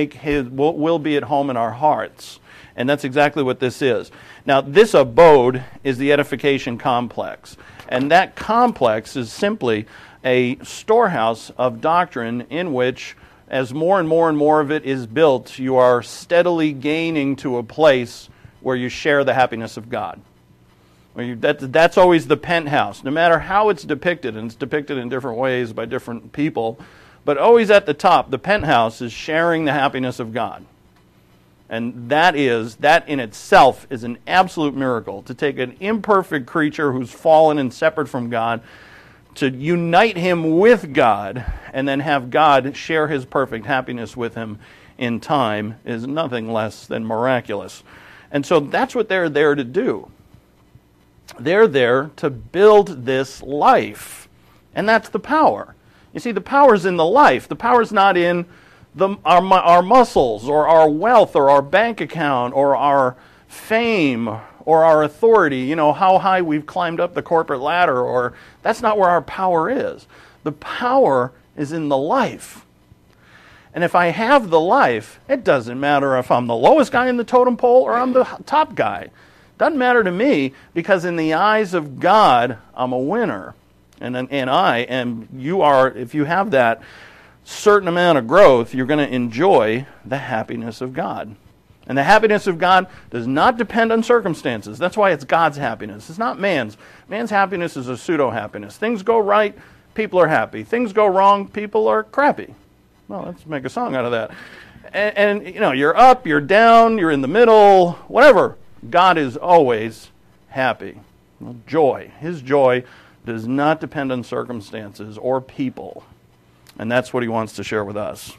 be at home in our hearts. And that's exactly what this is. Now, this abode is the edification complex. And that complex is simply a storehouse of doctrine in which, as more and more and more of it is built, you are steadily gaining to a place where you share the happiness of God. That's always the penthouse, no matter how it's depicted, and it's depicted in different ways by different people. But always at the top, the penthouse is sharing the happiness of God. And that in itself is an absolute miracle. To take an imperfect creature who's fallen and separate from God, to unite him with God, and then have God share his perfect happiness with him in time is nothing less than miraculous. And so that's what they're there to do. They're there to build this life. And that's the power. You see, the power's in the life. The power's not in our muscles or our wealth or our bank account or our fame or our authority, how high we've climbed up the corporate ladder, or that's not where our power is. The power is in the life. And if I have the life, it doesn't matter if I'm the lowest guy in the totem pole or I'm the top guy. Doesn't matter to me, because in the eyes of God, I'm a winner. And you are, if you have that certain amount of growth, you're going to enjoy the happiness of God. And the happiness of God does not depend on circumstances. That's why it's God's happiness. It's not man's. Man's happiness is a pseudo-happiness. Things go right, people are happy. Things go wrong, people are crappy. Well, let's make a song out of that. And you're up, you're down, you're in the middle, whatever. God is always happy. Joy. His joy does not depend on circumstances or people. And that's what he wants to share with us.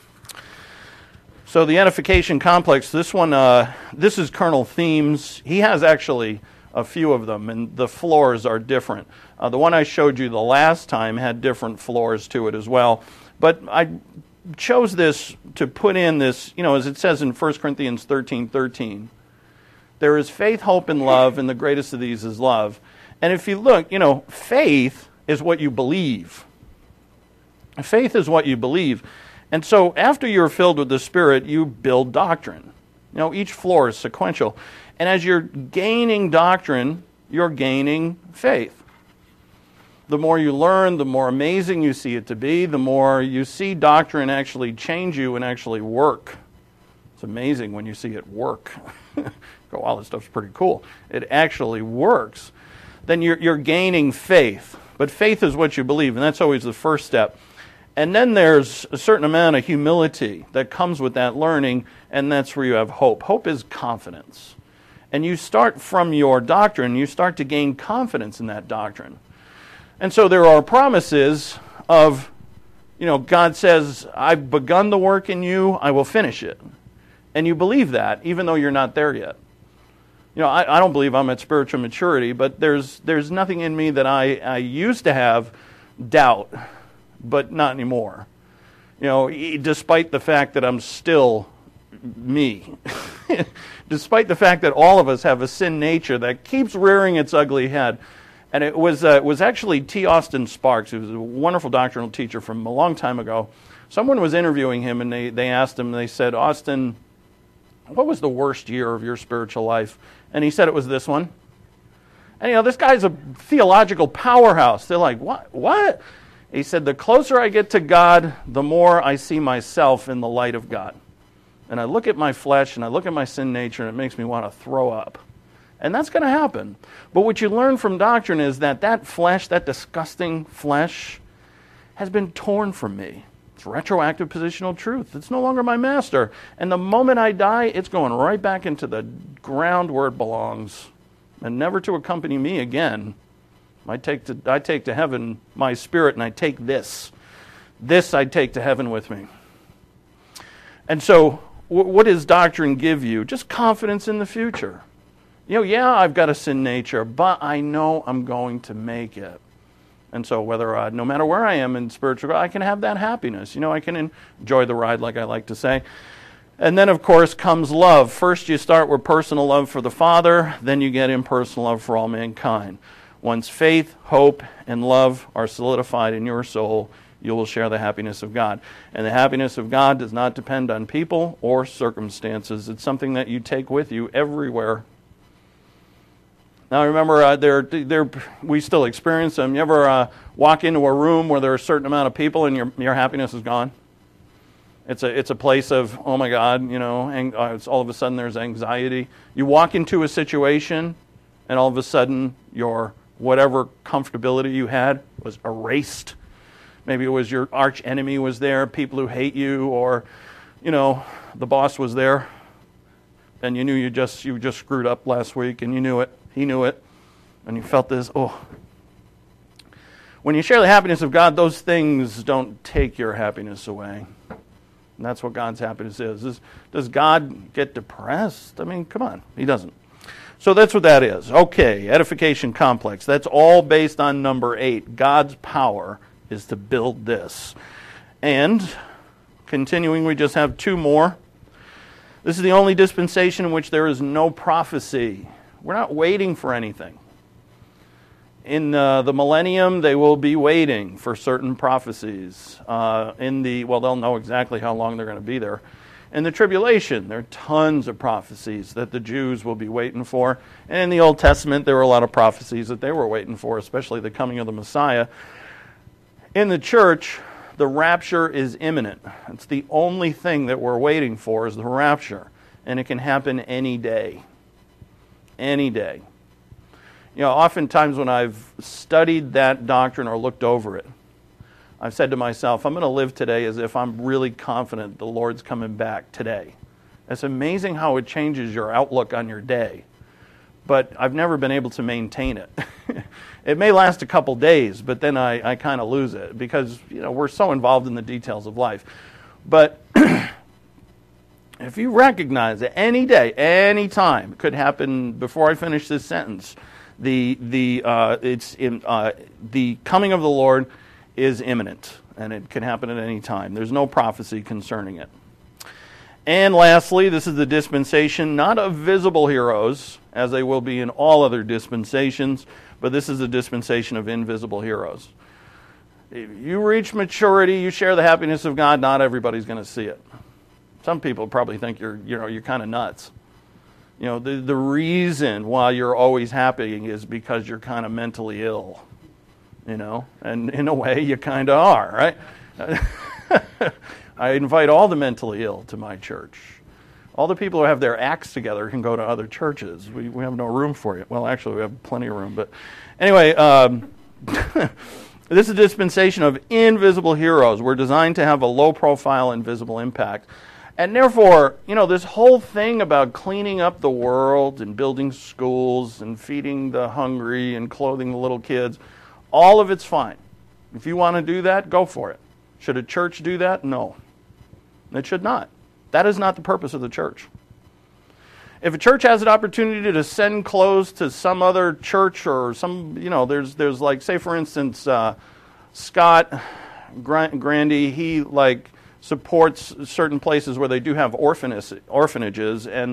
So the edification complex, this is Colonel Themes. He has actually a few of them, and the floors are different. The one I showed you the last time had different floors to it as well. But I chose this to put in this, as it says in 1 Corinthians 13:13. There is faith, hope, and love, and the greatest of these is love. And if you look, faith is what you believe. Faith is what you believe. And so after you're filled with the Spirit, you build doctrine. Each floor is sequential. And as you're gaining doctrine, you're gaining faith. The more you learn, the more amazing you see it to be, the more you see doctrine actually change you and actually work. It's amazing when you see it work. Go, wow, this stuff's pretty cool. It actually works. Then you're gaining faith. But faith is what you believe, and that's always the first step. And then there's a certain amount of humility that comes with that learning, and that's where you have hope. Hope is confidence. And you start from your doctrine, you start to gain confidence in that doctrine. And so there are promises of, God says, I've begun the work in you, I will finish it. And you believe that, even though you're not there yet. I don't believe I'm at spiritual maturity, but there's nothing in me that I used to have doubt, but not anymore. Despite the fact that I'm still me. Despite the fact that all of us have a sin nature that keeps rearing its ugly head. And it was actually T. Austin Sparks, who was a wonderful doctrinal teacher from a long time ago. Someone was interviewing him, and they asked him, they said, Austin, what was the worst year of your spiritual life? And he said it was this one. And, this guy's a theological powerhouse. They're like, what? He said, the closer I get to God, the more I see myself in the light of God. And I look at my flesh, and I look at my sin nature, and it makes me want to throw up. And that's going to happen. But what you learn from doctrine is that flesh, that disgusting flesh, has been torn from me. It's retroactive positional truth. It's no longer my master. And the moment I die, it's going right back into the ground where it belongs, and never to accompany me again. I take to heaven my spirit, and I take this. This I take to heaven with me. And so, what does doctrine give you? Just confidence in the future. I've got a sin nature, but I know I'm going to make it. And so no matter where I am in spiritual growth, I can have that happiness. I can enjoy the ride, like I like to say. And then, of course, comes love. First, you start with personal love for the Father. Then you get impersonal love for all mankind. Once faith, hope, and love are solidified in your soul, you will share the happiness of God. And the happiness of God does not depend on people or circumstances. It's something that you take with you everywhere. Now, remember, we still experience them. You ever walk into a room where there are a certain amount of people and your happiness is gone? It's a place of, oh my God, it's all of a sudden there's anxiety. You walk into a situation and all of a sudden your whatever comfortability you had was erased. Maybe it was your arch enemy was there, people who hate you, or, the boss was there and you knew you just screwed up last week and you knew it. He knew it, and you felt this, When you share the happiness of God, those things don't take your happiness away. And that's what God's happiness is. Does God get depressed? I mean, come on, He doesn't. So that's what that is. Okay, edification complex. That's all based on number 8. God's power is to build this. And, continuing, we just have 2 more. This is the only dispensation in which there is no prophecy. We're not waiting for anything. In the millennium, they will be waiting for certain prophecies. They'll know exactly how long they're going to be there. In the tribulation, there are tons of prophecies that the Jews will be waiting for. And in the Old Testament, there were a lot of prophecies that they were waiting for, especially the coming of the Messiah. In the church, the rapture is imminent. It's the only thing that we're waiting for is the rapture. And it can happen any day. Any day. Oftentimes when I've studied that doctrine or looked over it, I've said to myself, I'm going to live today as if I'm really confident the Lord's coming back today. It's amazing how it changes your outlook on your day. But I've never been able to maintain it. It may last a couple days, but then I kind of lose it because we're so involved in the details of life. But if you recognize that any day, any time, it could happen before I finish this sentence, the coming of the Lord is imminent, and it can happen at any time. There's no prophecy concerning it. And lastly, this is the dispensation not of visible heroes, as they will be in all other dispensations, but this is the dispensation of invisible heroes. If you reach maturity, you share the happiness of God, not everybody's going to see it. Some people probably think you're kind of nuts. The reason why you're always happy is because you're kind of mentally ill. And in a way you kind of are, right? I invite all the mentally ill to my church. All the people who have their acts together can go to other churches. We have no room for you. Well, actually, we have plenty of room. But anyway, this is a dispensation of invisible heroes. We're designed to have a low-profile, invisible impact. And therefore, this whole thing about cleaning up the world and building schools and feeding the hungry and clothing the little kids, all of it's fine. If you want to do that, go for it. Should a church do that? No. It should not. That is not the purpose of the church. If a church has an opportunity to send clothes to some other church or there's like, say for instance, Scott Grandy, he supports certain places where they do have orphanages, and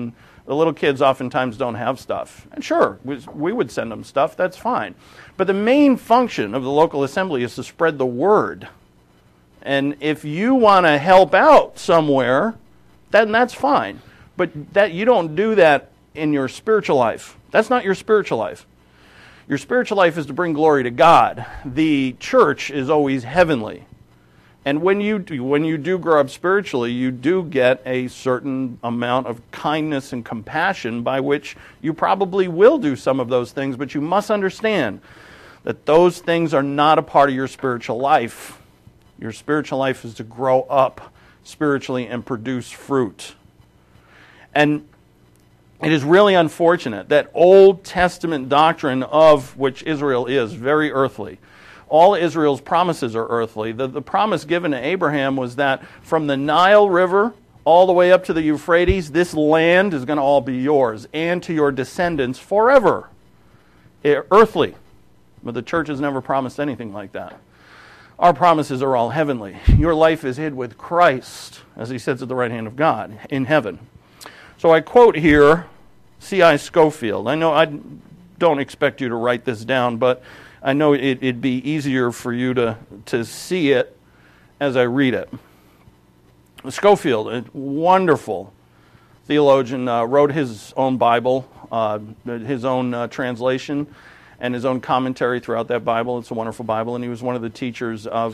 The little kids oftentimes don't have stuff. And sure, we would send them stuff, that's fine. But the main function of the local assembly is to spread the word. And if you want to help out somewhere, then that's fine. But that you don't do that in your spiritual life. That's not your spiritual life. Your spiritual life is to bring glory to God. The church is always heavenly. And when you do grow up spiritually, you do get a certain amount of kindness and compassion by which you probably will do some of those things, but you must understand that those things are not a part of your spiritual life. Your spiritual life is to grow up spiritually and produce fruit. And it is really unfortunate that Old Testament doctrine of which Israel is very earthly. All Israel's promises are earthly. The promise given to Abraham was that from the Nile River all the way up to the Euphrates, this land is going to all be yours and to your descendants forever. Earthly. But the church has never promised anything like that. Our promises are all heavenly. Your life is hid with Christ, as he sits at the right hand of God, in heaven. So I quote here C.I. Scofield. I know I don't expect you to write this down, but I know it'd be easier for you to see it as I read it. Scofield, a wonderful theologian, wrote his own Bible, his own translation, and his own commentary throughout that Bible. It's a wonderful Bible, and he was one of the teachers of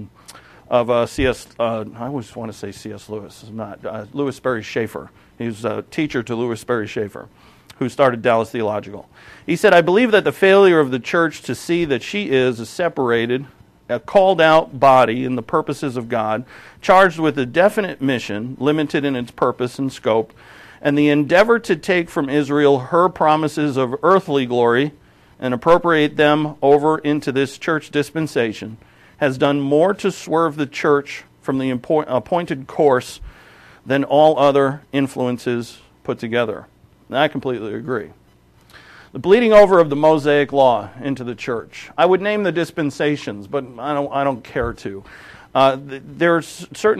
C.S. I always want to say C.S. Lewis. It's not Lewis Sperry Schaeffer. He was a teacher to Lewis Sperry Schaeffer, who started Dallas Theological. He said, "I believe that the failure of the church to see that she is a separated, a called-out body in the purposes of God, charged with a definite mission, limited in its purpose and scope, and the endeavor to take from Israel her promises of earthly glory and appropriate them over into this church dispensation, has done more to swerve the church from the appointed course than all other influences put together." And I completely agree. The bleeding over of the Mosaic Law into the church. I would name the dispensations, but I don't care to. There are certain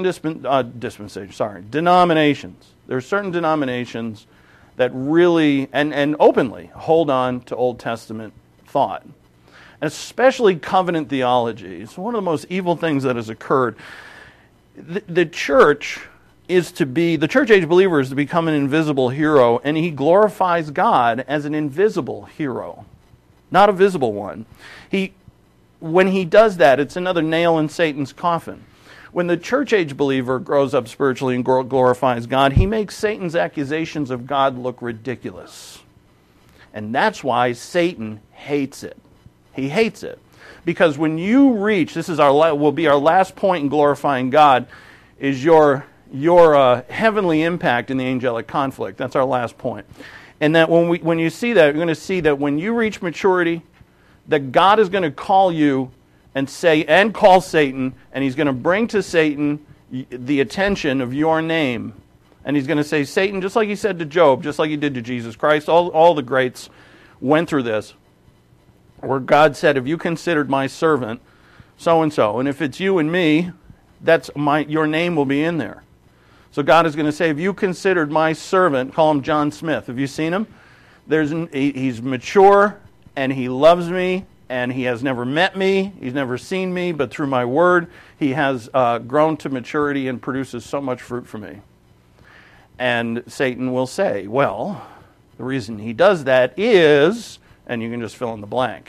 denominations. There are certain denominations that really and openly hold on to Old Testament thought, and especially covenant theology. It's one of the most evil things that has occurred. The church the church age believer is to become an invisible hero, and he glorifies God as an invisible hero, not a visible one. When he does that, it's another nail in Satan's coffin. When the church age believer grows up spiritually and glorifies God, he makes Satan's accusations of God look ridiculous. And that's why Satan hates it. He hates it. Because when you reach, will be our last point in glorifying God, is your heavenly impact in the angelic conflict. That's our last point. And that when you see that, you're going to see that when you reach maturity, that God is going to call you and call Satan, and he's going to bring to Satan the attention of your name. And he's going to say, Satan, just like he said to Job, just like he did to Jesus Christ, all the greats went through this, where God said, "If you considered my servant so-and-so, and if it's you and me, your name will be in there." So God is going to say, "If you considered my servant," call him John Smith. Have you seen him? He's mature, and he loves me, and he has never met me. He's never seen me, but through my word, he has grown to maturity and produces so much fruit for me. And Satan will say, well, the reason he does that is, and you can just fill in the blank.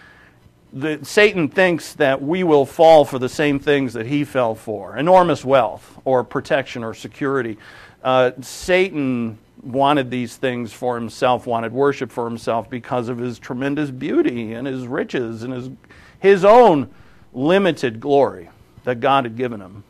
Satan thinks that we will fall for the same things that he fell for. Enormous wealth, or protection, or security. Satan wanted these things for himself, wanted worship for himself because of his tremendous beauty and his riches and his own limited glory that God had given him.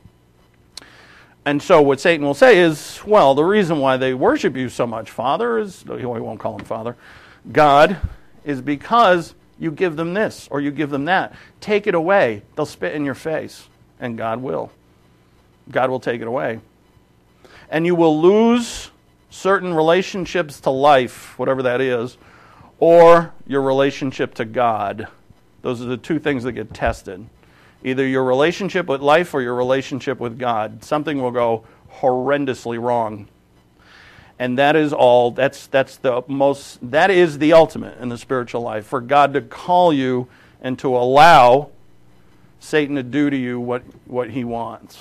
And so what Satan will say is, well, the reason why they worship you so much, Father, he won't call him Father, God, is because you give them this or you give them that. Take it away. They'll spit in your face, and God will. God will take it away. And you will lose certain relationships to life, whatever that is, or your relationship to God. Those are the two things that get tested. Either your relationship with life or your relationship with God. Something will go horrendously wrong. And that is all, that is the ultimate in the spiritual life, for God to call you and to allow Satan to do to you what he wants.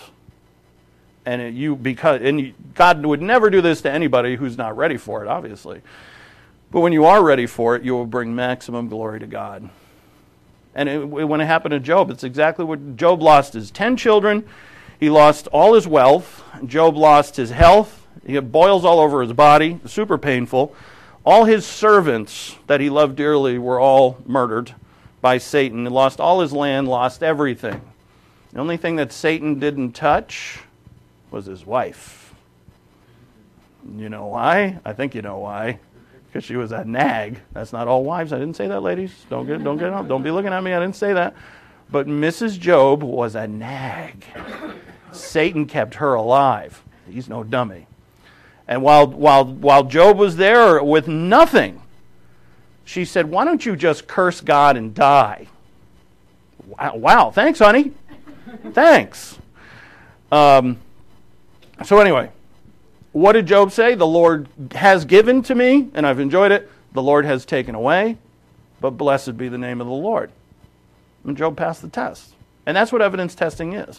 And God would never do this to anybody who's not ready for it, obviously. But when you are ready for it, you will bring maximum glory to God. And when it happened to Job, it's exactly what Job lost: his 10 children. He lost all his wealth. Job lost his health. He had boils all over his body, super painful. All his servants that he loved dearly were all murdered by Satan. He lost all his land, lost everything. The only thing that Satan didn't touch was his wife. You know why? I think you know why. Because she was a nag. That's not all wives. I didn't say that, ladies. Don't get up. Don't be looking at me. I didn't say that. But Mrs. Job was a nag. Satan kept her alive. He's no dummy. And while Job was there with nothing, she said, "Why don't you just curse God and die?" Wow. Thanks, honey. Thanks. So anyway, what did Job say? The Lord has given to me, and I've enjoyed it. The Lord has taken away, but blessed be the name of the Lord. And Job passed the test. And that's what evidence testing is.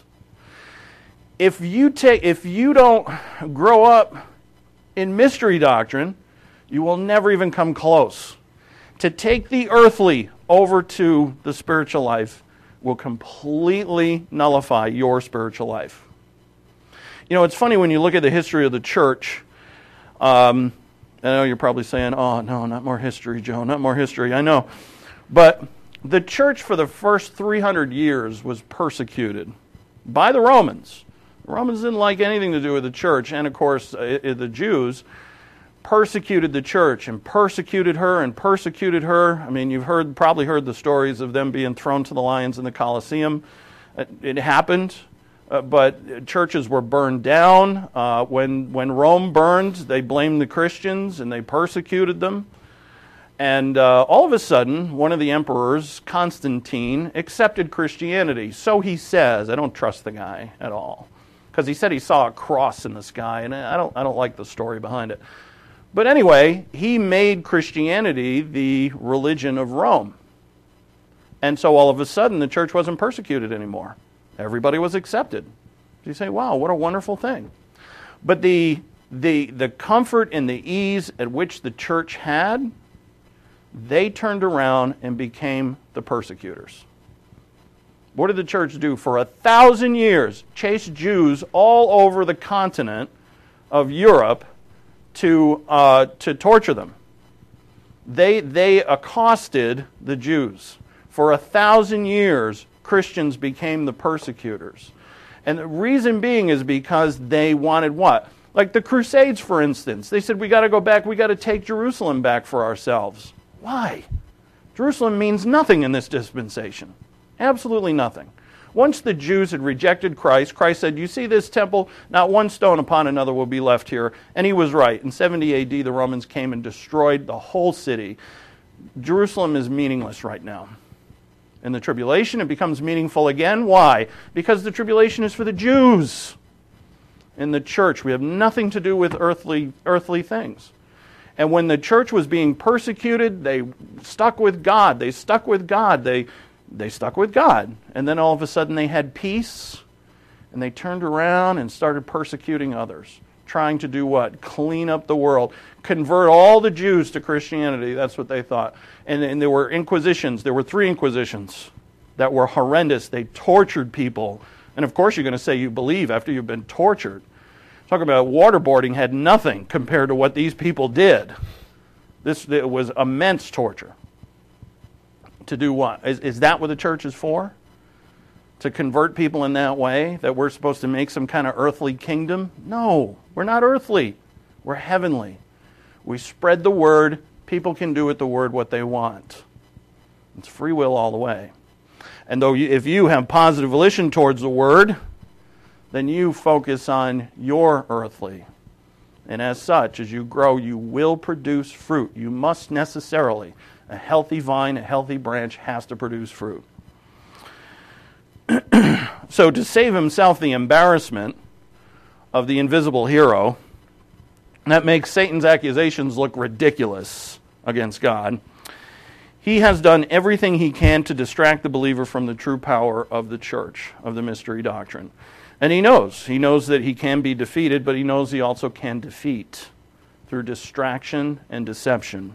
If you don't grow up in mystery doctrine, you will never even come close. To take the earthly over to the spiritual life will completely nullify your spiritual life. You know, it's funny when you look at the history of the church. I know you're probably saying, "Oh, no, not more history, Joe, not more history." I know. But the church for the first 300 years was persecuted by the Romans. The Romans didn't like anything to do with the church, and of course the Jews persecuted the church and persecuted her and persecuted her. I mean, you've probably heard the stories of them being thrown to the lions in the Colosseum. It happened, but churches were burned down. When Rome burned, they blamed the Christians and they persecuted them. And all of a sudden, one of the emperors, Constantine, accepted Christianity. So he says. I don't trust the guy at all, because he said he saw a cross in the sky, and I don't like the story behind it. But anyway, he made Christianity the religion of Rome. And so all of a sudden, the church wasn't persecuted anymore. Everybody was accepted. You say, wow, what a wonderful thing. But the comfort and the ease at which the church had, they turned around and became the persecutors. What did the church do? For 1,000 years, chase Jews all over the continent of Europe to torture them. They accosted the Jews. For 1,000 years, Christians became the persecutors. And the reason being is because they wanted what? Like the Crusades, for instance. They said, we got to go back, we got to take Jerusalem back for ourselves. Why? Jerusalem means nothing in this dispensation. Absolutely nothing. Once the Jews had rejected Christ, Christ said, you see this temple, not one stone upon another will be left here. And he was right. In 70 AD, the Romans came and destroyed the whole city. Jerusalem is meaningless right now. In the tribulation, it becomes meaningful again. Why? Because the tribulation is for the Jews. In the church, we have nothing to do with earthly things. And when the church was being persecuted, they stuck with God. They stuck with God. They stuck with God. And then all of a sudden they had peace, and they turned around and started persecuting others. Trying to do what? Clean up the world. Convert all the Jews to Christianity. That's what they thought. And there were inquisitions. There were 3 inquisitions that were horrendous. They tortured people. And of course you're going to say you believe after you've been tortured. Talking about waterboarding had nothing compared to what these people did. It was immense torture. To do what? Is that what the church is for? To convert people in that way? That we're supposed to make some kind of earthly kingdom? No, we're not earthly. We're heavenly. We spread the word. People can do with the word what they want. It's free will all the way. And though if you have positive volition towards the word, then you focus on your earthly. And as such, as you grow, you will produce fruit. You must necessarily. A healthy vine, a healthy branch has to produce fruit. So to save himself the embarrassment of the invisible hero, That makes Satan's accusations look ridiculous against God. He has done everything he can to distract the believer from the true power of the church, of the mystery doctrine. And he knows. He knows that he can be defeated, but he knows he also can defeat through distraction and deception.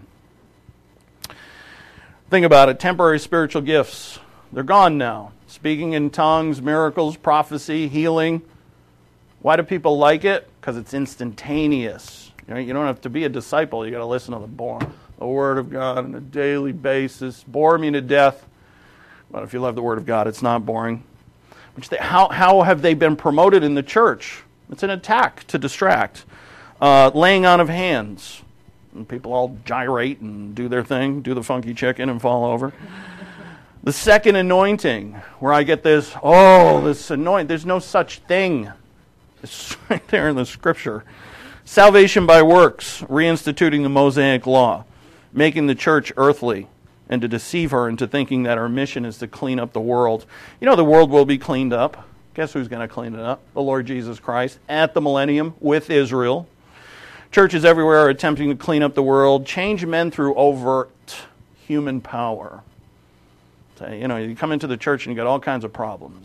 Think about it. Temporary spiritual gifts. They're gone now. Speaking in tongues, miracles, prophecy, healing. Why do people like it? Because it's instantaneous. You don't have to be a disciple. You got to listen to the Word of God on a daily basis. Bore me to death. But if you love the Word of God, it's not boring. How have they been promoted in the church? It's an attack to distract. Laying on of hands. And people all gyrate and do their thing, do the funky chicken and fall over. The second anointing, where I get this anointing. There's no such thing. It's right there in the Scripture. Salvation by works, reinstituting the Mosaic law, making the church earthly, and to deceive her into thinking that our mission is to clean up the world. You know the world will be cleaned up. Guess who's going to clean it up? The Lord Jesus Christ at the millennium with Israel. Churches everywhere are attempting to clean up the world, change men through overt human power. So, you come into the church and you got all kinds of problems,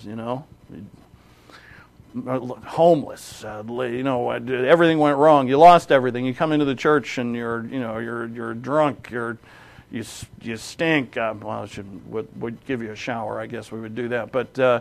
homeless, everything went wrong. You lost everything. You come into the church and you're drunk. You stink. Well, would give you a shower. I guess we would do that. But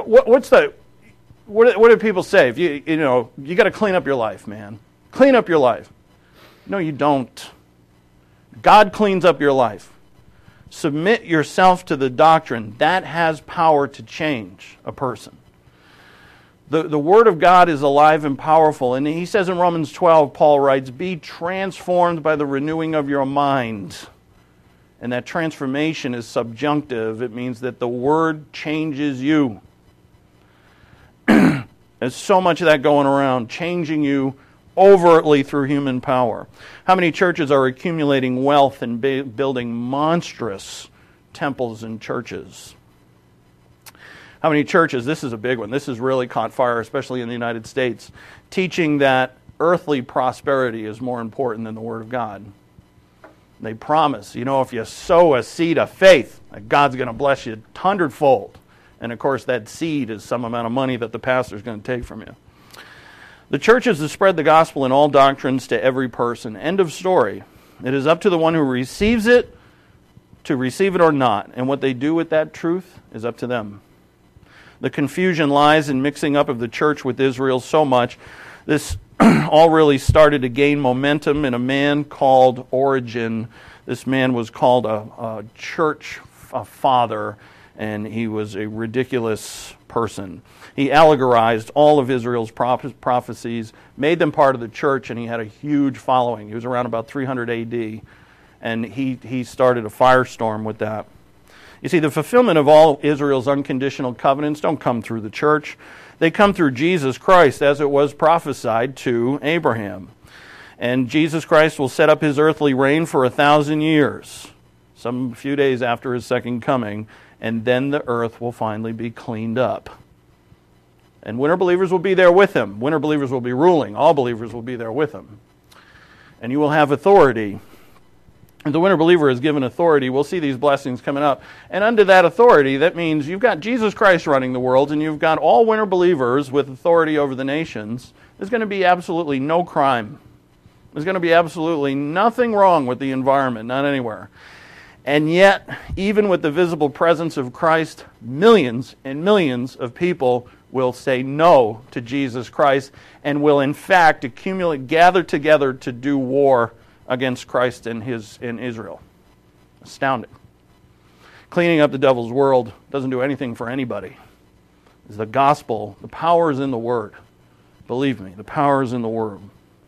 what do people say? If you got to clean up your life, man. Clean up your life. No, you don't. God cleans up your life. Submit yourself to the doctrine. That has power to change a person. The Word of God is alive and powerful. And he says in Romans 12, Paul writes, be transformed by the renewing of your mind. And that transformation is subjunctive. It means that the Word changes you. There's so much of that going around, changing you overtly through human power. How many churches are accumulating wealth and building monstrous temples and churches? How many churches, this is a big one, this has really caught fire, especially in the United States, teaching that earthly prosperity is more important than the Word of God. They promise, if you sow a seed of faith, that God's going to bless you 100-fold. And of course, that seed is some amount of money that the pastor's going to take from you. The church is to spread the gospel in all doctrines to every person. End of story. It is up to the one who receives it to receive it or not. And what they do with that truth is up to them. The confusion lies in mixing up of the church with Israel so much. This all really started to gain momentum in a man called Origen. This man was called a church father, and he was a ridiculous person. He allegorized all of Israel's prophecies, made them part of the church, and he had a huge following. He was around about 300 AD, and he started a firestorm with that. You see, the fulfillment of all Israel's unconditional covenants don't come through the church. They come through Jesus Christ, as it was prophesied to Abraham. And Jesus Christ will set up his earthly reign for 1,000 years, some few days after his second coming, and then the earth will finally be cleaned up. And winter believers will be there with him. Winter believers will be ruling. All believers will be there with him. And you will have authority. And the winter believer is given authority. We'll see these blessings coming up. And under that authority, that means you've got Jesus Christ running the world, and you've got all winter believers with authority over the nations. There's going to be absolutely no crime. There's going to be absolutely nothing wrong with the environment, not anywhere. And yet, even with the visible presence of Christ, millions and millions of people will say no to Jesus Christ and will in fact gather together to do war against Christ and Israel. Astounding. Cleaning up the devil's world doesn't do anything for anybody. It's the gospel. The power is in the Word. Believe me, the power is in the Word.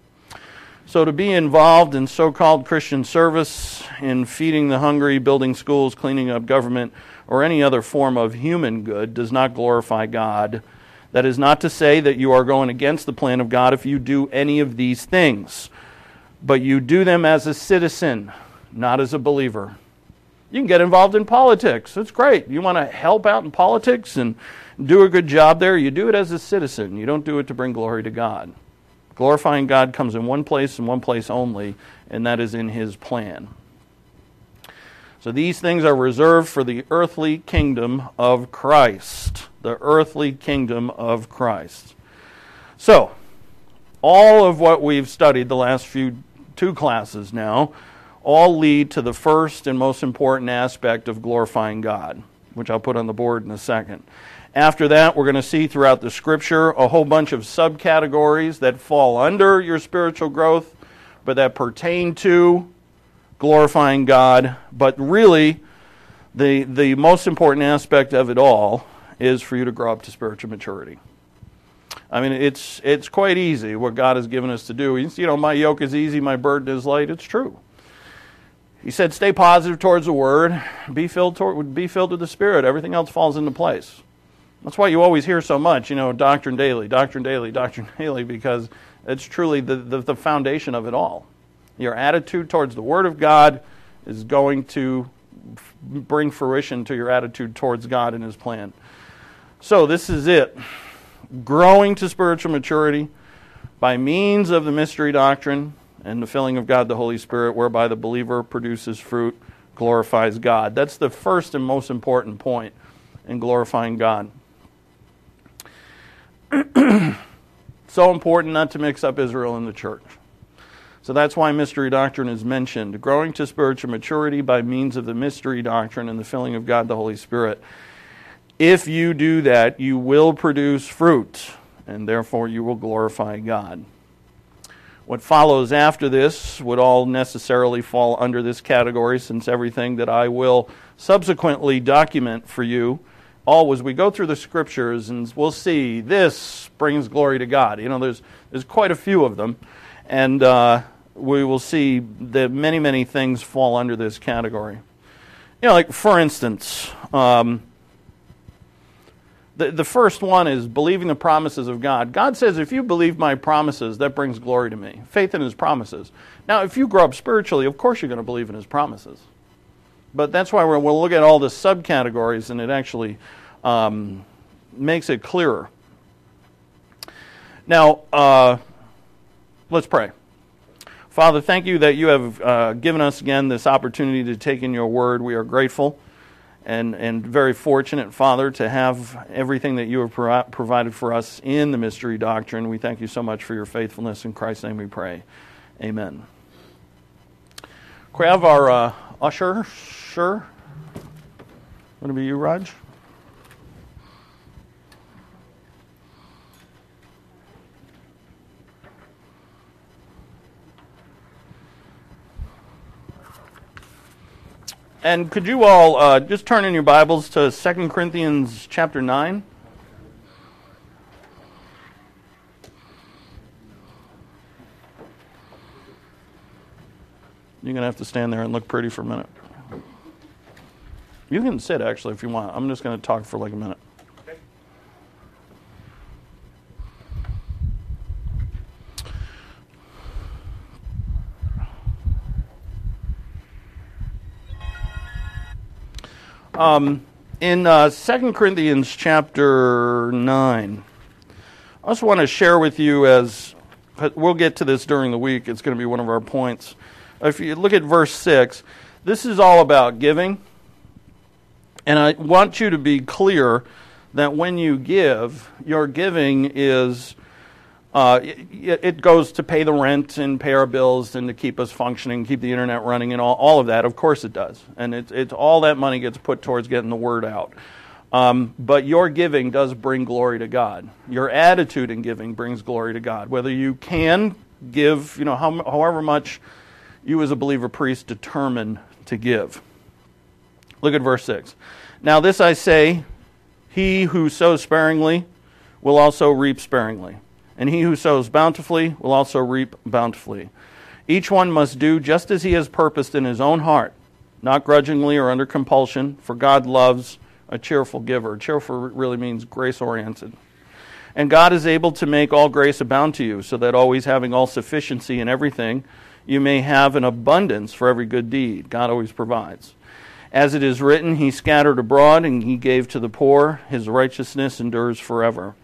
So to be involved in so-called Christian service, in feeding the hungry, building schools, cleaning up government, or any other form of human good does not glorify God. That is not to say that you are going against the plan of God if you do any of these things. But you do them as a citizen, not as a believer. You can get involved in politics. It's great. You want to help out in politics and do a good job there, you do it as a citizen. You don't do it to bring glory to God. Glorifying God comes in one place and one place only, and that is in His plan. So these things are reserved for the earthly kingdom of Christ. The earthly kingdom of Christ. So, all of what we've studied the last two classes now, all lead to the first and most important aspect of glorifying God, which I'll put on the board in a second. After that, we're going to see throughout the Scripture a whole bunch of subcategories that fall under your spiritual growth, but that pertain to glorifying God. But really, the most important aspect of it all is for you to grow up to spiritual maturity. I mean, it's quite easy what God has given us to do. You know, my yoke is easy, my burden is light. It's true. He said, stay positive towards the Word, be filled with the Spirit. Everything else falls into place. That's why you always hear so much, you know, doctrine daily, because it's truly the foundation of it all. Your attitude towards the Word of God is going to bring fruition to your attitude towards God and His plan. So this is it. Growing to spiritual maturity by means of the mystery doctrine and the filling of God the Holy Spirit, whereby the believer produces fruit, glorifies God. That's the first and most important point in glorifying God. So important not to mix up Israel and the church. So that's why mystery doctrine is mentioned. Growing to spiritual maturity by means of the mystery doctrine and the filling of God the Holy Spirit. If you do that, you will produce fruit, and therefore you will glorify God. What follows after this would all necessarily fall under this category, since everything that I will subsequently document for you, always we go through the Scriptures and we'll see this brings glory to God. You know, there's quite a few of them, and we will see that many things fall under this category. You know, like for instance, the first one is believing the promises of God. God says, if you believe my promises, that brings glory to me. Faith in His promises. Now, if you grow up spiritually, of course you're going to believe in His promises. But that's why we'll look at all the subcategories, and it actually makes it clearer. Now, let's pray. Father, thank you that you have given us again this opportunity to take in your word. We are grateful and very fortunate, Father, to have everything that you have provided for us in the mystery doctrine. We thank you so much for your faithfulness. In Christ's name we pray. Amen. Can we have our usher? Sure. Going to be you, Raj? And could you all just turn in your Bibles to 2 Corinthians chapter 9? You're going to have to stand there and look pretty for a minute. You can sit, actually, if you want. I'm just going to talk for like a minute. In 2 Corinthians chapter 9, I just want to share with you, as we'll get to this during the week, it's going to be one of our points. If you look at verse 6, this is all about giving. And I want you to be clear that when you give, your giving is, it goes to pay the rent and pay our bills and to keep us functioning, keep the internet running and all of that. Of course it does. And it's all that money gets put towards getting the word out. But your giving does bring glory to God. Your attitude in giving brings glory to God. Whether you can give, you know, however much you as a believer priest determine to give. Look at verse 6. Now this I say, he who sows sparingly will also reap sparingly. And he who sows bountifully will also reap bountifully. Each one must do just as he has purposed in his own heart, not grudgingly or under compulsion, for God loves a cheerful giver. Cheerful really means grace-oriented. And God is able to make all grace abound to you, so that always having all sufficiency in everything, you may have an abundance for every good deed. God always provides. As it is written, he scattered abroad and he gave to the poor. His righteousness endures forever.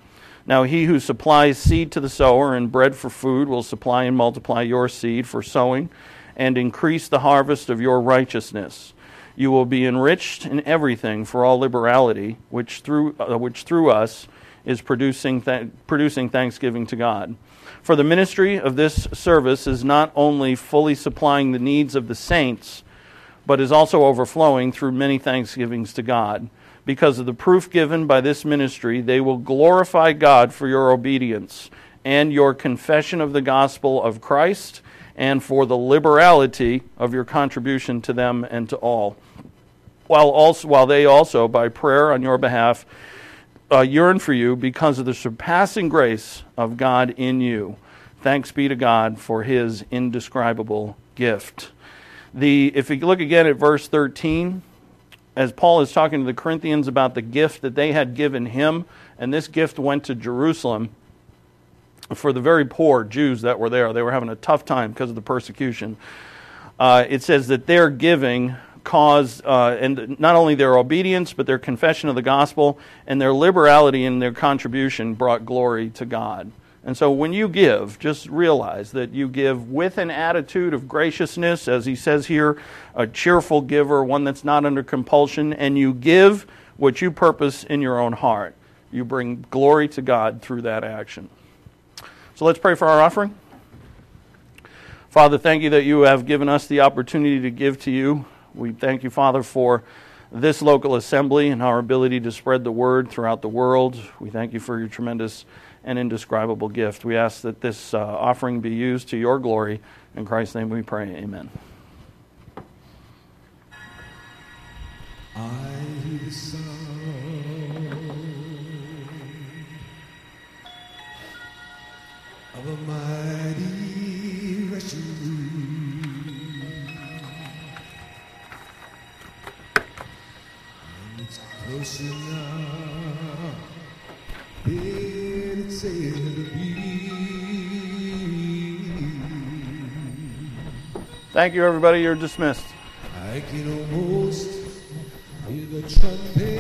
Now he who supplies seed to the sower and bread for food will supply and multiply your seed for sowing and increase the harvest of your righteousness. You will be enriched in everything for all liberality, which through us is producing thanksgiving to God. For the ministry of this service is not only fully supplying the needs of the saints, but is also overflowing through many thanksgivings to God. Because of the proof given by this ministry, they will glorify God for your obedience and your confession of the gospel of Christ, and for the liberality of your contribution to them and to all. While they also, by prayer on your behalf, yearn for you because of the surpassing grace of God in you. Thanks be to God for his indescribable gift. If you look again at verse 13, as Paul is talking to the Corinthians about the gift that they had given him, and this gift went to Jerusalem for the very poor Jews that were there. They were having a tough time because of the persecution. It says that their giving caused, and not only their obedience, but their confession of the gospel and their liberality in their contribution brought glory to God. And so when you give, just realize that you give with an attitude of graciousness, as he says here, a cheerful giver, one that's not under compulsion, and you give what you purpose in your own heart. You bring glory to God through that action. So let's pray for our offering. Father, thank you that you have given us the opportunity to give to you. We thank you, Father, for this local assembly and our ability to spread the word throughout the world. We thank you for your tremendous and indescribable gift. We ask that this offering be used to your glory. In Christ's name we pray, amen. I hear the sound of a mighty rushing wind, and it's closer now than it's ever been. Thank you, everybody. You're dismissed. I can almost hear the trumpet